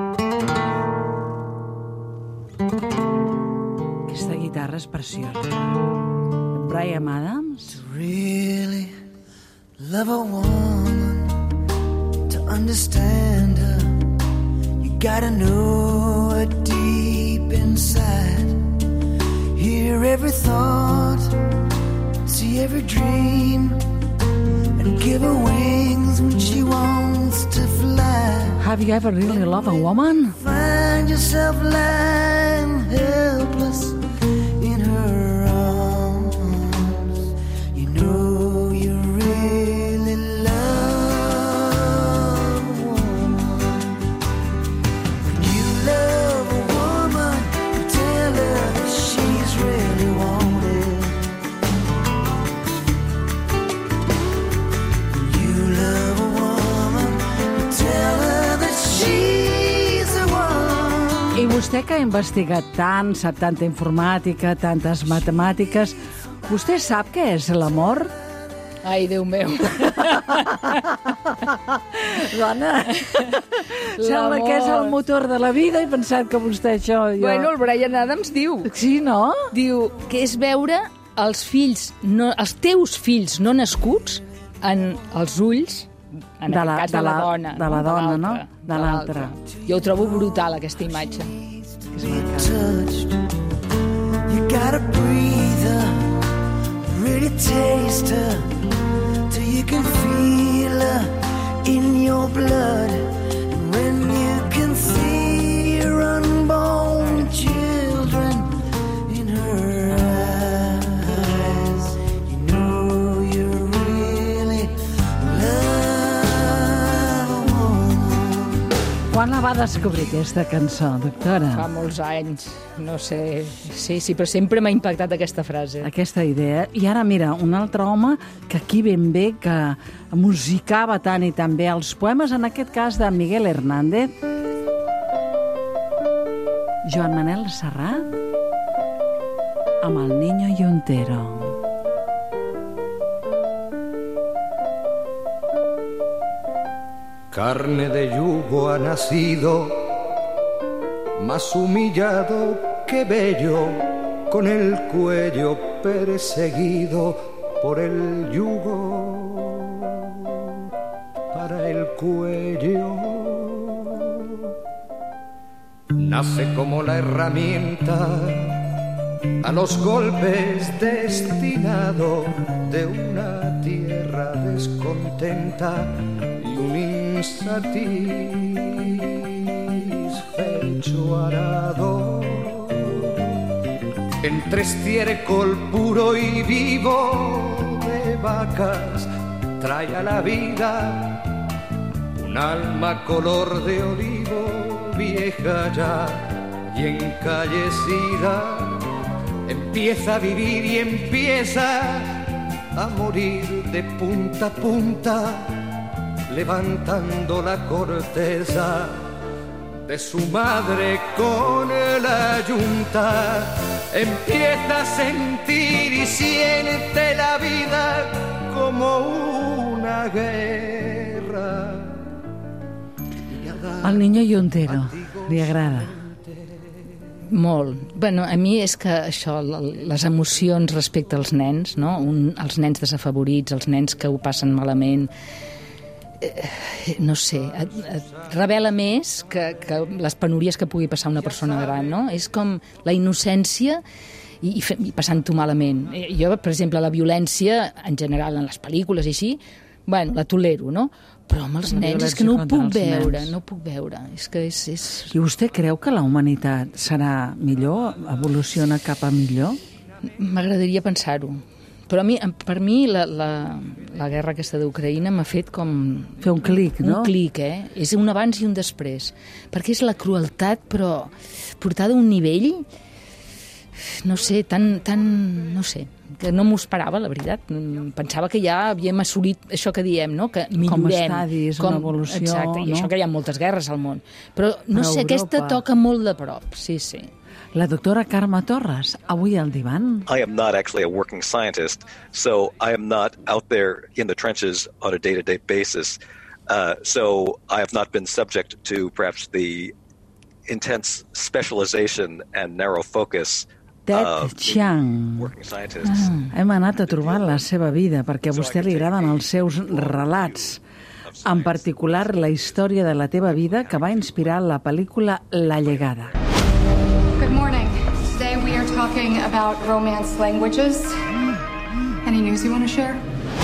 Aquesta guitarra és preciosa. Bryan Adams. To really love a woman, to understand her, you gotta know her deep inside. Hear every thought, see every dream, and give her wings when she wants to fly. Have you ever really loved a woman? Find yourself lying helpless in her arms. You know you really love a woman. When you love a woman, you tell her that she's really wanted. When you love a woman, you tell her that she's the one. I vostè que ha investigat tant, sap tanta informàtica, tantes matemàtiques, vostè sap què és l'amor? Ai, Déu meu. Dona, sembla que és el motor de la vida i pensat que vostè això... Jo... Bueno, el Bryan Adams diu... Sí, no? Diu que és veure els fills, no, els teus fills no nascuts en els ulls, en de aquest la, cas de de la, la dona. De la dona, no? De l'altra. Jo ho trobo brutal, aquesta imatge. You gotta breathe her, really taste her, till you can feel her in your blood. And when you can see your unborn children in her eyes, you know you really love a woman. Quan la va descobrir aquesta cançó, doctora? Fa molts anys, no sé. Sí, sí, però sempre m'ha impactat aquesta frase. Aquesta idea. I ara, mira, un altre home que aquí ben bé, que musicava tant i tan bé els poemes, en aquest cas de Miguel Hernández. Joan Manel Serrat amb El Niño Yuntero. Carne de yugo ha nacido, más humillado que bello, con el cuello perseguido por el yugo, para el cuello. Nace como la herramienta a los golpes destinado de una tierra descontenta y un insatisfecho arado. Entre estiércol puro y vivo de vacas trae a la vida un alma color de olivo, vieja ya y encallecida. Empieza a vivir y empieza a morir de punta a punta, levantando la corteza de su madre con la yunta. Empieza a sentir y siente la vida como una guerra. El Niño Yuntero, li agrada? Molt. Bueno, a mi és que això, les emocions respecte als nens, no? Un, els nens desafavorits, els nens que ho passen malament, eh, no sé, et, et revela més que, que les penúries que pugui passar una persona gran, no? És com la innocència i, i, i passant-ho malament. Jo, per exemple, la violència, en general, en les pel·lícules i així, bueno, la tolero, no? Però amb els nens és que no ho puc veure, no ho puc veure. És que és, és... I vostè creu que la humanitat serà millor, evoluciona cap a millor? M'agradaria pensar-ho. Però a mi, per mi la, la, la guerra aquesta d'Ucraïna m'ha fet com... Fer un clic, no? Un clic, eh? És un abans i un després. Perquè és la crueltat, però portada a un nivell, no sé, tan, tan, no sé, que no m'ho esperava, la veritat. Pensava que ja havíem assolit això que diem, no? Que millorem. Com estadis, com, una evolució, exacte, i no? això que hi ha moltes guerres al món. Però, no Però sé, Europa... aquesta toca molt de prop, sí, sí. La doctora Carme Torres, avui al divan. I am not actually a working scientist, so I am not out there in the trenches on a day-to-day basis. Uh, so I have not been subject to perhaps the intense specialization and narrow focus Ted Chiang. Ah, hem anat a trobar la seva vida perquè a vostè li agraden els seus relats, en particular la història de la teva vida que va inspirar la pel·lícula La Llegada. Good morning. Today we are talking about romance languages. Any news you want to share?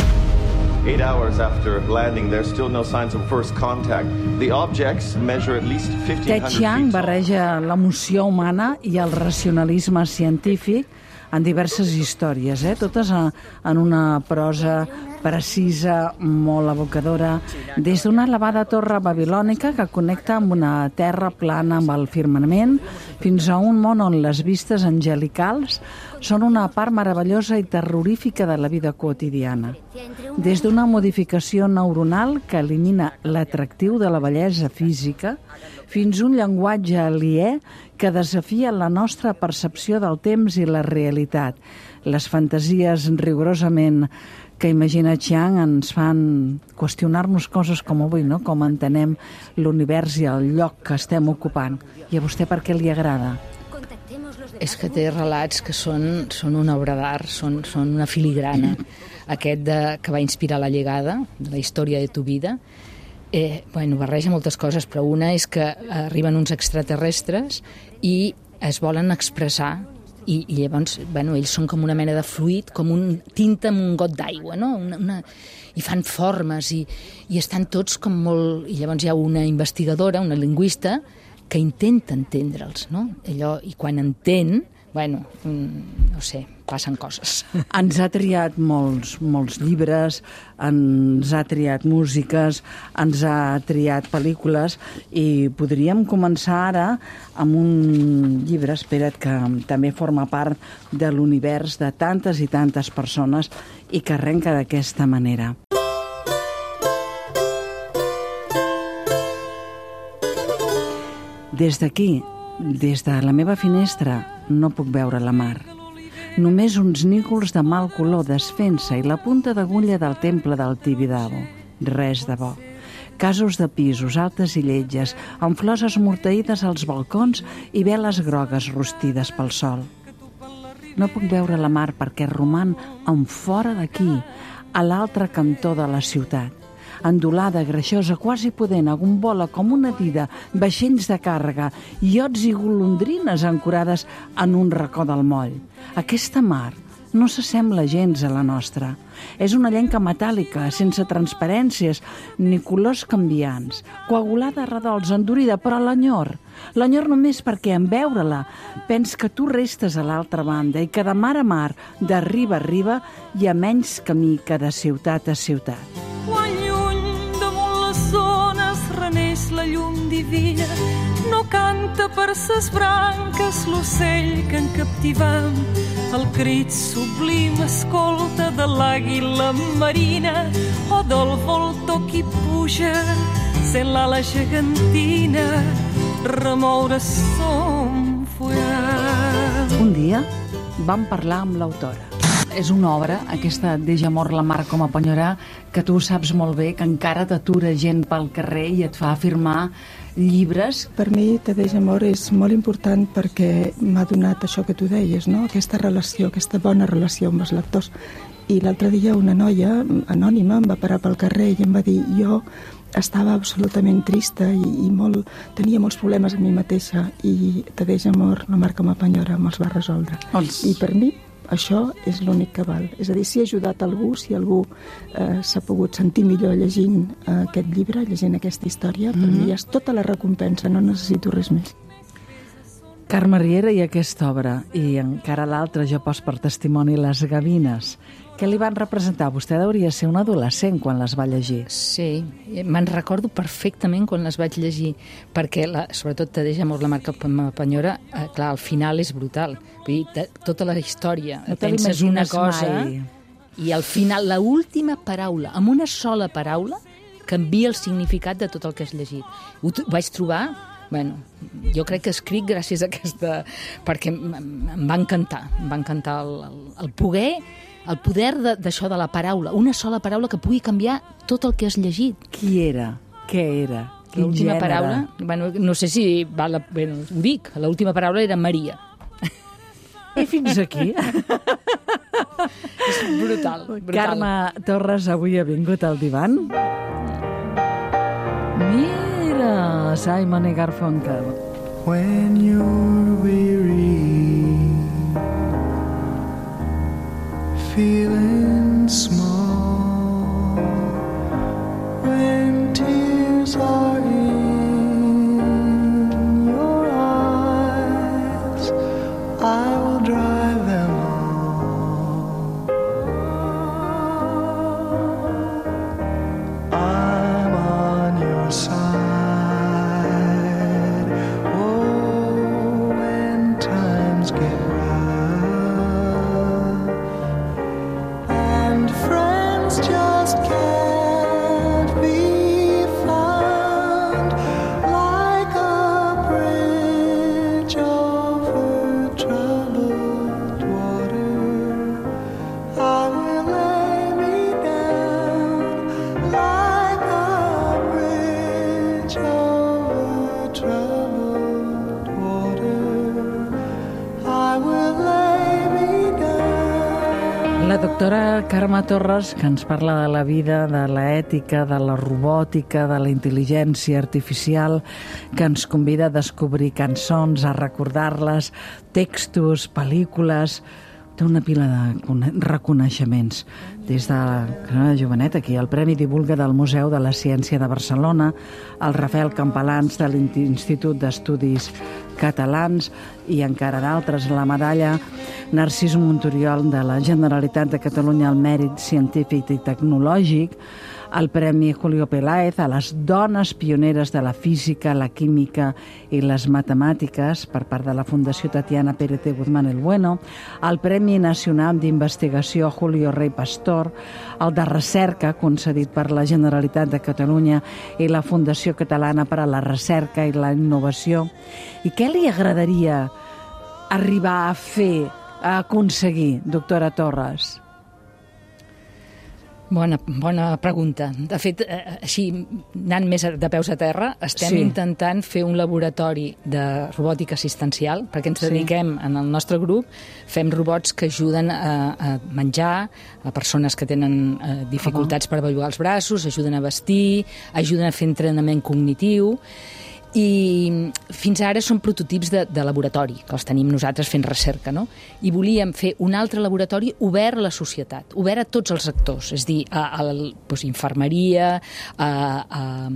Eight hours after landing, there's still no signs of first contact. The objects measure at least fifteen hundred Ted Chiang feet. barreja l'emoció humana i el racionalisme científic en diverses històries, eh? Totes a, en una prosa precisa, molt evocadora, des d'una elevada torre babilònica que connecta amb una terra plana amb el firmament fins a un món on les vistes angelicals són una part meravellosa i terrorífica de la vida quotidiana. Des d'una modificació neuronal que elimina l'atractiu de la bellesa física fins a un llenguatge aliè que desafia la nostra percepció del temps i la realitat. Les fantasies rigorosament que imagina Chiang ens fan qüestionar-nos coses com avui, no? Com entenem l'univers i el lloc que estem ocupant. I a vostè per què li agrada? És que té relats que són, són una obra d'art, són, són una filigrana. Aquest de, que va inspirar La Llegada, de la història de tu vida, eh, bueno, barreja moltes coses, però una és que arriben uns extraterrestres i es volen expressar i, i llavors, bueno, ells són com una mena de fluid, com un tinta amb un got d'aigua, no? Una, una, i fan formes i, i estan tots com molt... I llavors hi ha una investigadora, una lingüista, que intenta entendre'ls, no? Allò, i quan entén, bueno, no sé, passen coses. Ens ha triat molts, molts llibres, ens ha triat músiques, ens ha triat pel·lícules i podríem començar ara amb un llibre, espera't, que també forma part de l'univers de tantes i tantes persones i que arrenca d'aquesta manera. Des d'aquí, des de la meva finestra, no puc veure la mar. Només uns nígols de mal color desfent-se i la punta d'agulla del temple del Tibidabo. Res de bo. Casos de pisos, altes i lletges, amb flors esmorteïdes als balcons i veles grogues rostides pel sol. No puc veure la mar perquè roman en fora d'aquí, a l'altre cantó de la ciutat. Endolada, greixosa, quasi pudent, agombola com una dida, vaixells de càrrega, iots i golondrines ancorades en un racó del moll. Aquesta mar no s'assembla gens a la nostra. És una llenca metàl·lica, sense transparències ni colors canviants, coagulada a redols, endurida, però l'enyor. L'enyor només perquè en veure-la pens que tu restes a l'altra banda i que de mar a mar, de riba a riba, hi ha menys camí que de ciutat a ciutat. Quan lluny damunt les zones reneix la llum divina, no canta per ses branques l'ocell que en captivam, el crit sublim escolta de l'àguila marina o del voltor qui puja sent l'ala gegantina remoure son fullat. Un dia vam parlar amb l'autora. És una obra, aquesta Deixa amor la mar com a penyorà, que tu saps molt bé que encara t'atura gent pel carrer i et fa firmar llibres. Per mi, Te Deixa amor és molt important perquè m'ha donat això que tu deies, no? Aquesta relació, aquesta bona relació amb els lectors. I l'altre dia una noia anònima em va parar pel carrer i em va dir jo estava absolutament trista i, i molt, tenia molts problemes amb mi mateixa i Te Deixa amor la mar com a penyora me'ls va resoldre. Els... I per mi això és l'únic que val. És a dir, si ha ajudat algú, si algú eh, s'ha pogut sentir millor llegint eh, aquest llibre, llegint aquesta història, mm-hmm. per mi ja és tota la recompensa, no necessito res més. Carme Riera i aquesta obra, i encara l'altra, jo poso per testimoni Les gavines. Què li van representar? Vostè hauria ser un adolescent quan les va llegir. Sí, me'n recordo perfectament quan les vaig llegir, perquè la, sobretot Te Deixa amor la mar com a penyora, eh, clar, al final és brutal. Vull dir, te, tota la història, no penses una cosa mai. I al final, la última paraula, amb una sola paraula, canvia el significat de tot el que has llegit. Ho, ho vaig trobar... Bueno, jo crec que escric gràcies a aquesta... perquè em va encantar, em va encantar el, el, el poder, el poder d'això de, de la paraula, una sola paraula que pugui canviar tot el que has llegit. Qui era? Què era? Quin l'última gènere? Paraula, bueno, no sé si val la... Bueno, ho dic, l'última paraula era Maria. I fins aquí. És brutal, brutal. Carme Torres avui ha vingut al divan. Mira, Simon i Garfunkel. When you're weary, feeling small, when tears are in your eyes, I will dry them all. I'm on your side. Oh, when times get rough and friends just can't be found, like a bridge over troubled water, I will lay me down like a bridge over troubled water, I will lay me down. La doctora Carme Torres, que ens parla de la vida, de l'ètica, de la robòtica, de la intel·ligència artificial, que ens convida a descobrir cançons, a recordar-les, textos, pel·lícules, té una pila de reconeixements. Des de la jovenet, aquí, el Premi Divulga del Museu de la Ciència de Barcelona, el Rafael Campalans de l'Institut d'Estudis Catalans i encara d'altres, la medalla Narcís Monturiol de la Generalitat de Catalunya al mèrit científic i tecnològic, el Premi Julio Peláez a les dones pioneres de la física, la química i les matemàtiques per part de la Fundació Tatiana Pérez de Guzmán el Bueno, el Premi Nacional d'Investigació Julio Rey Pastor, el de Recerca concedit per la Generalitat de Catalunya i la Fundació Catalana per a la Recerca i la Innovació. I què li agradaria arribar a fer, a aconseguir, doctora Torres? Bona, bona pregunta. De fet, així, anant més de peus a terra, estem sí. intentant fer un laboratori de robòtica assistencial, perquè ens dediquem, sí. en el nostre grup, fem robots que ajuden a, a menjar, a persones que tenen eh, dificultats uh-huh. per bellugar els braços, ajuden a vestir, ajuden a fer entrenament cognitiu, i fins ara són prototips de, de laboratori, que els tenim nosaltres fent recerca, no? I volíem fer un altre laboratori obert a la societat, obert a tots els actors, és a dir, a, a, a doncs, infermeria, a, a,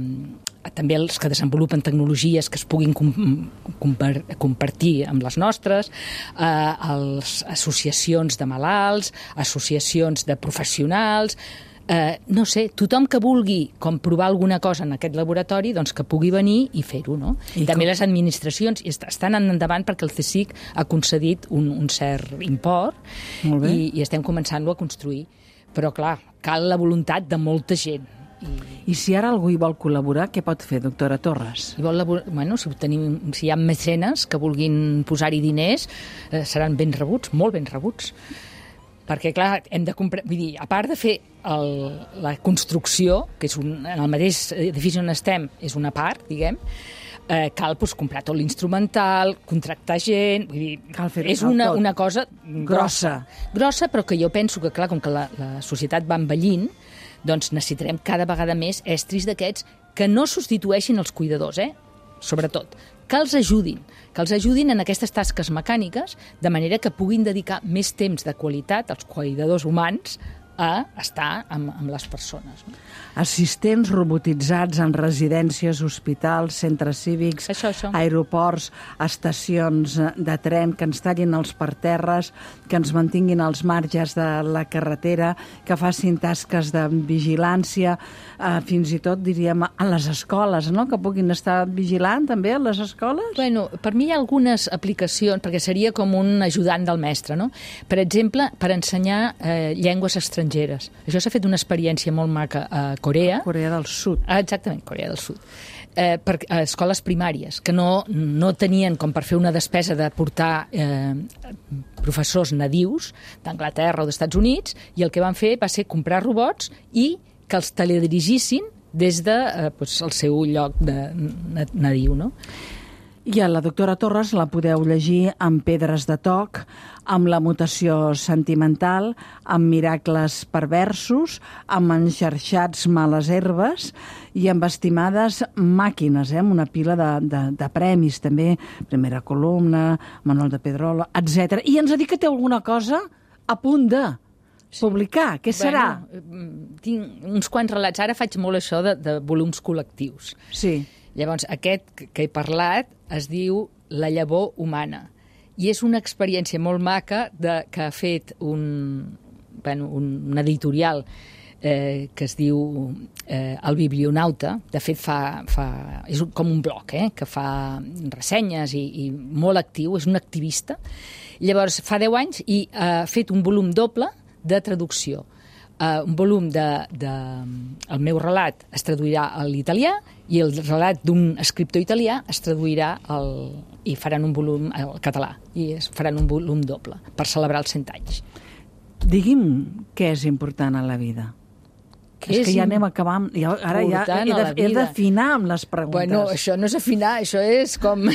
a, també els que desenvolupen tecnologies que es puguin com, compar, compartir amb les nostres, a, a les associacions de malalts, associacions de professionals. Uh, no sé, tothom que vulgui com provar alguna cosa en aquest laboratori, doncs que pugui venir i fer-ho, no? I també com... les administracions estan endavant perquè el CSIC ha concedit un, un cert import i, i estem començant-lo a construir. Però, clar, cal la voluntat de molta gent. I... I si ara algú hi vol col·laborar, què pot fer, doctora Torres? I vol labor... bueno, si, tenim, si hi ha mecenes que vulguin posar-hi diners, eh, seran ben rebuts, molt ben rebuts. Perquè, clar, hem de comprar... Vull dir, a part de fer el, la construcció, que és un, en el mateix edifici on estem, és una part, diguem, eh, cal pues, comprar tot l'instrumental, contractar gent... Vull dir, cal fer és una, una cosa grossa. Grossa, però que jo penso que, clar, com que la, la societat va envellint, doncs necessitarem cada vegada més estris d'aquests que no substitueixin els cuidadors, eh? Sobretot, que els ajudin, que els ajudin en aquestes tasques mecàniques, de manera que puguin dedicar més temps de qualitat als cuidadors humans a estar amb, amb les persones. Assistents robotitzats en residències, hospitals, centres cívics, això, això. aeroports, estacions de tren, que ens tallin els parterres, que ens mantinguin als marges de la carretera, que facin tasques de vigilància, eh, fins i tot, diríem, a les escoles, no? Que puguin estar vigilant també a les escoles? Bueno, per mi hi ha algunes aplicacions, perquè seria com un ajudant del mestre, no? Per exemple, per ensenyar eh, llengües estrangeres. Això s'ha fet una experiència molt maca a Corea. Corea del Sud. Ah, exactament, Corea del Sud. Eh, per a escoles primàries, que no, no tenien com per fer una despesa de portar eh, professors nadius d'Anglaterra o d'Estats Units, i el que van fer va ser comprar robots i que els teledirigissin des de eh, doncs, el seu lloc de nadiu, no? I a la doctora Torres la podeu llegir amb Pedres de toc, amb La mutació sentimental, amb Miracles perversos, amb Enxarxats males herbes i amb Estimades màquines, eh? Amb una pila de, de, de premis també, Primera columna, Manuel de Pedrola, etcètera. I ens ha dit que té alguna cosa a punt de publicar. Què serà? Bueno, tinc uns quants relats. Ara faig molt això de, de volums col·lectius. Sí. Llavors, aquest que he parlat es diu La llavor humana. I és una experiència molt maca de, que ha fet un, bueno, un, un editorial eh, que es diu eh, El Biblionauta. De fet, fa, fa, és com un blog, eh, que fa ressenyes i, i molt actiu, és un activista. Llavors, fa deu anys i ha fet un volum doble de traducció. Uh, un volum de, de... El meu relat es traduirà a l'italià i el relat d'un escriptor italià es traduirà al, i faran un volum al català i es faran un volum doble per celebrar els cent anys. Digui'm què és important a la vida. Que és, és que ja anem acabant. Ja, ara ja he, de, he d'afinar amb les preguntes. Bueno, això no és afinar, això és com...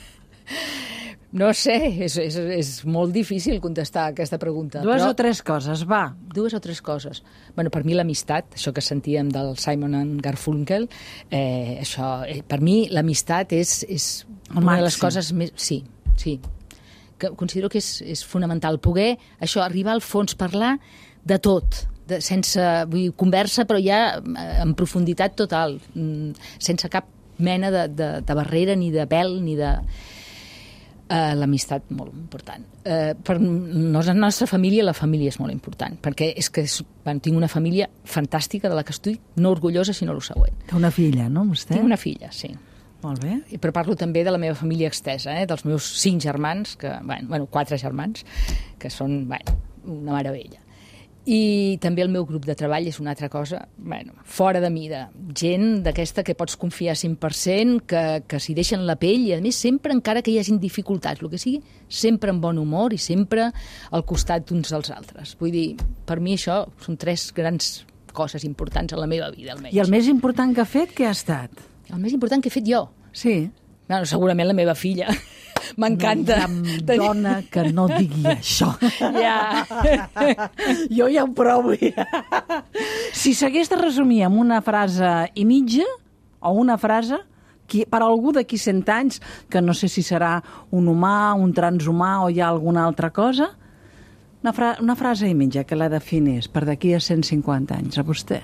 No sé, és, és, és molt difícil contestar aquesta pregunta. Dues però... o tres coses, va. Dues o tres coses. Bueno, per mi l'amistat, això que sentíem del Simon and Garfunkel, eh, això, eh, per mi l'amistat és, és una de les coses més... Sí, sí. que considero que és, és fonamental poder això, arribar al fons, parlar de tot, de, sense vull dir, conversa, però ja en profunditat total, sense cap mena de, de, de barrera, ni de vel, ni de... Uh, l'amistat, molt important. Uh, per la nostra família, la família és molt important, perquè és que és, bueno, tinc una família fantàstica de la que estic no orgullosa, sinó el següent. Té una filla, no, vostè? Tinc una filla, sí. Molt bé. I, però parlo també de la meva família extesa, eh? Dels meus cinc germans, que, bueno, bueno, quatre germans, que són, bueno, una meravella. I també el meu grup de treball és una altra cosa, bueno, fora de mida. Gent d'aquesta que pots confiar cent per cent, que, que s'hi deixen la pell, i a més sempre, encara que hi hagin dificultats, el que sigui, sempre amb bon humor i sempre al costat d'uns dels altres. Vull dir, per mi això són tres grans coses importants en la meva vida, almenys. I el més important que ha fet, què ha estat? El més important que he fet jo? Sí. Bueno, segurament la meva filla. M'encanta. No hi ha dona que no digui això. Ja. Jo ja ho provo. Si s'hagués de resumir amb una frase i mitja, o una frase, qui, per algú d'aquí cent anys, que no sé si serà un humà, un transhumà o hi ha alguna altra cosa, una, fra una frase i mitja que la definís per d'aquí a cent cinquanta anys, a vostè.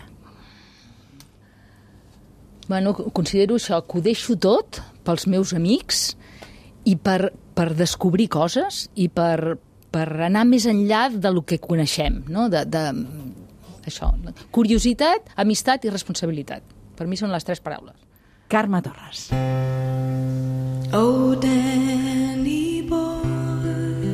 Bueno, considero això, que ho deixo tot pels meus amics i per, per descobrir coses i per, per anar més enllà del que coneixem, no? De, de, això, curiositat, amistat i responsabilitat. Per mi són les tres paraules. Carme Torres. Oh, Danny boy,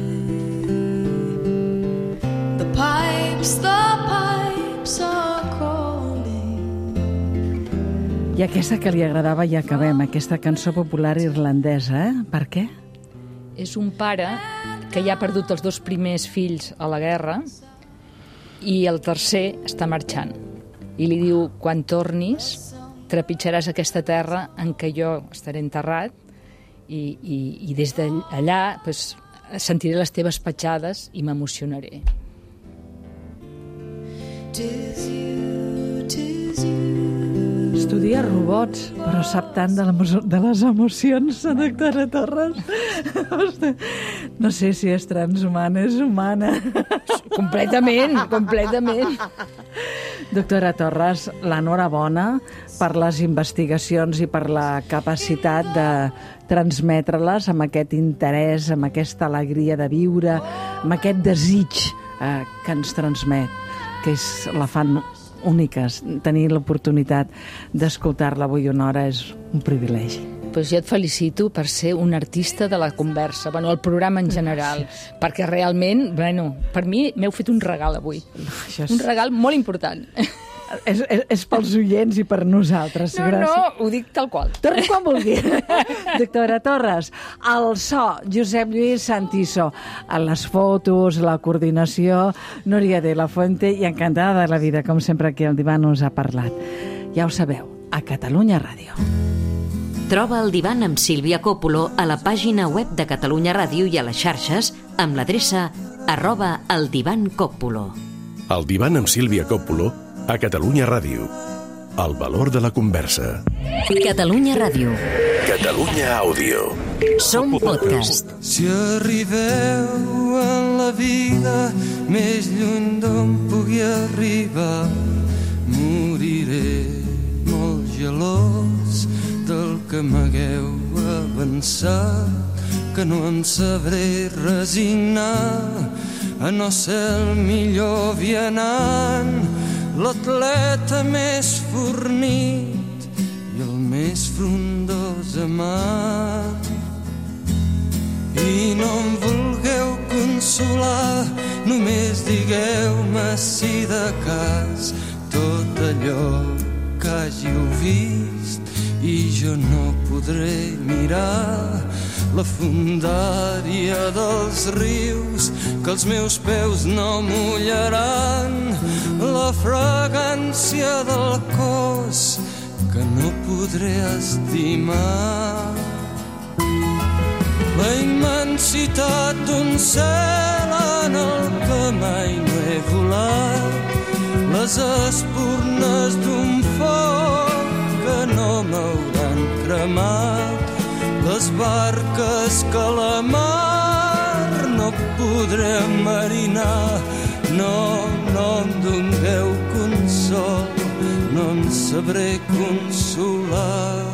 the pipes, the pipes are calling. I aquesta que li agradava ja acabem, aquesta cançó popular irlandesa, eh? Per què? És un pare que ja ha perdut els dos primers fills a la guerra i el tercer està marxant. I li diu, quan tornis, trepitjaràs aquesta terra en què jo estaré enterrat i, i, i des d'allà pues, sentiré les teves petjades i m'emocionaré. Tis you, tis you. Estudia robots, però sap tant de, la, de les emocions, doctora Torres. No sé si és transhumana, és humana. Completament, completament. Doctora Torres, l'enhorabona per les investigacions i per la capacitat de transmetre-les amb aquest interès, amb aquesta alegria de viure, amb aquest desig eh, que ens transmet, que és, la fan úniques. Tenir l'oportunitat d'escoltar-la avui una hora és un privilegi. Pues jo et felicito per ser un artista de la conversa, bueno, el programa en general, gràcies. Perquè realment, bueno, per mi m'heu fet un regal avui. Això és... Un regal molt important. És, és, és pels oients i per nosaltres. No, gràcies. No, ho dic tal qual. Torni quan vulgui. Doctora Torres, el so, Josep Lluís Santiso, a les fotos, la coordinació, Núria de la Fuente, i encantada de la vida, com sempre aquí al divan us ha parlat. Ja ho sabeu, a Catalunya Ràdio. Troba el divan amb Sílvia Coppola a la pàgina web de Catalunya Ràdio i a les xarxes amb l'adreça arroba el divan Coppola. El divan amb Sílvia Coppola a Catalunya Ràdio. El valor de la conversa. Catalunya Ràdio. Catalunya Àudio. Som podcast. Si arribeu en la vida més lluny d'on pugui arribar, moriré molt gelós del que m'hagueu avançat, que no em sabré resignar a no ser el millor vianant, l'atleta més fornit i el més frondós amant. I no em vulgueu consolar, només digueu-me si de cas tot allò que hàgiu vist i jo no podré mirar la fondària dels rius que els meus peus no mullaran, la fragància del cos que no podré estimar, la immensitat d'un cel en el que mai no he volat, les espurnes d'un foc que no m'hauran cremat, les barques que la mar no podré marinar. No, no em dongueu consol, no em sabré consolar.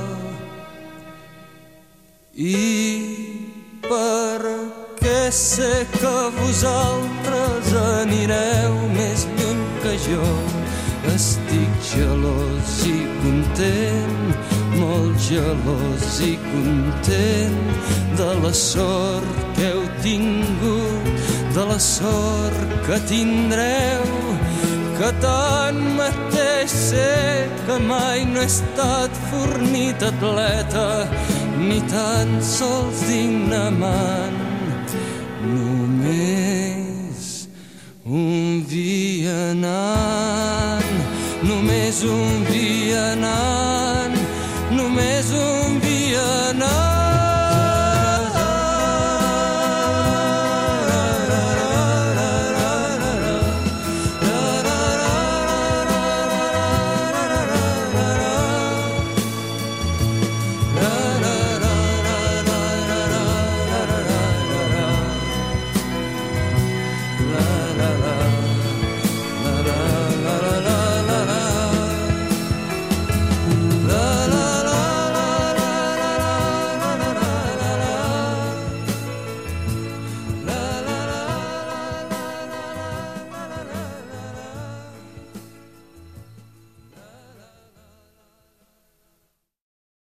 I perquè sé que vosaltres anireu més lluny que jo, estic gelós i content, molt gelós i content de la sort que heu tingut, de la sort que tindreu, que tanmateix sé que mai no he estat fornit atleta, ni tan sols digne amant, només un vianant, només un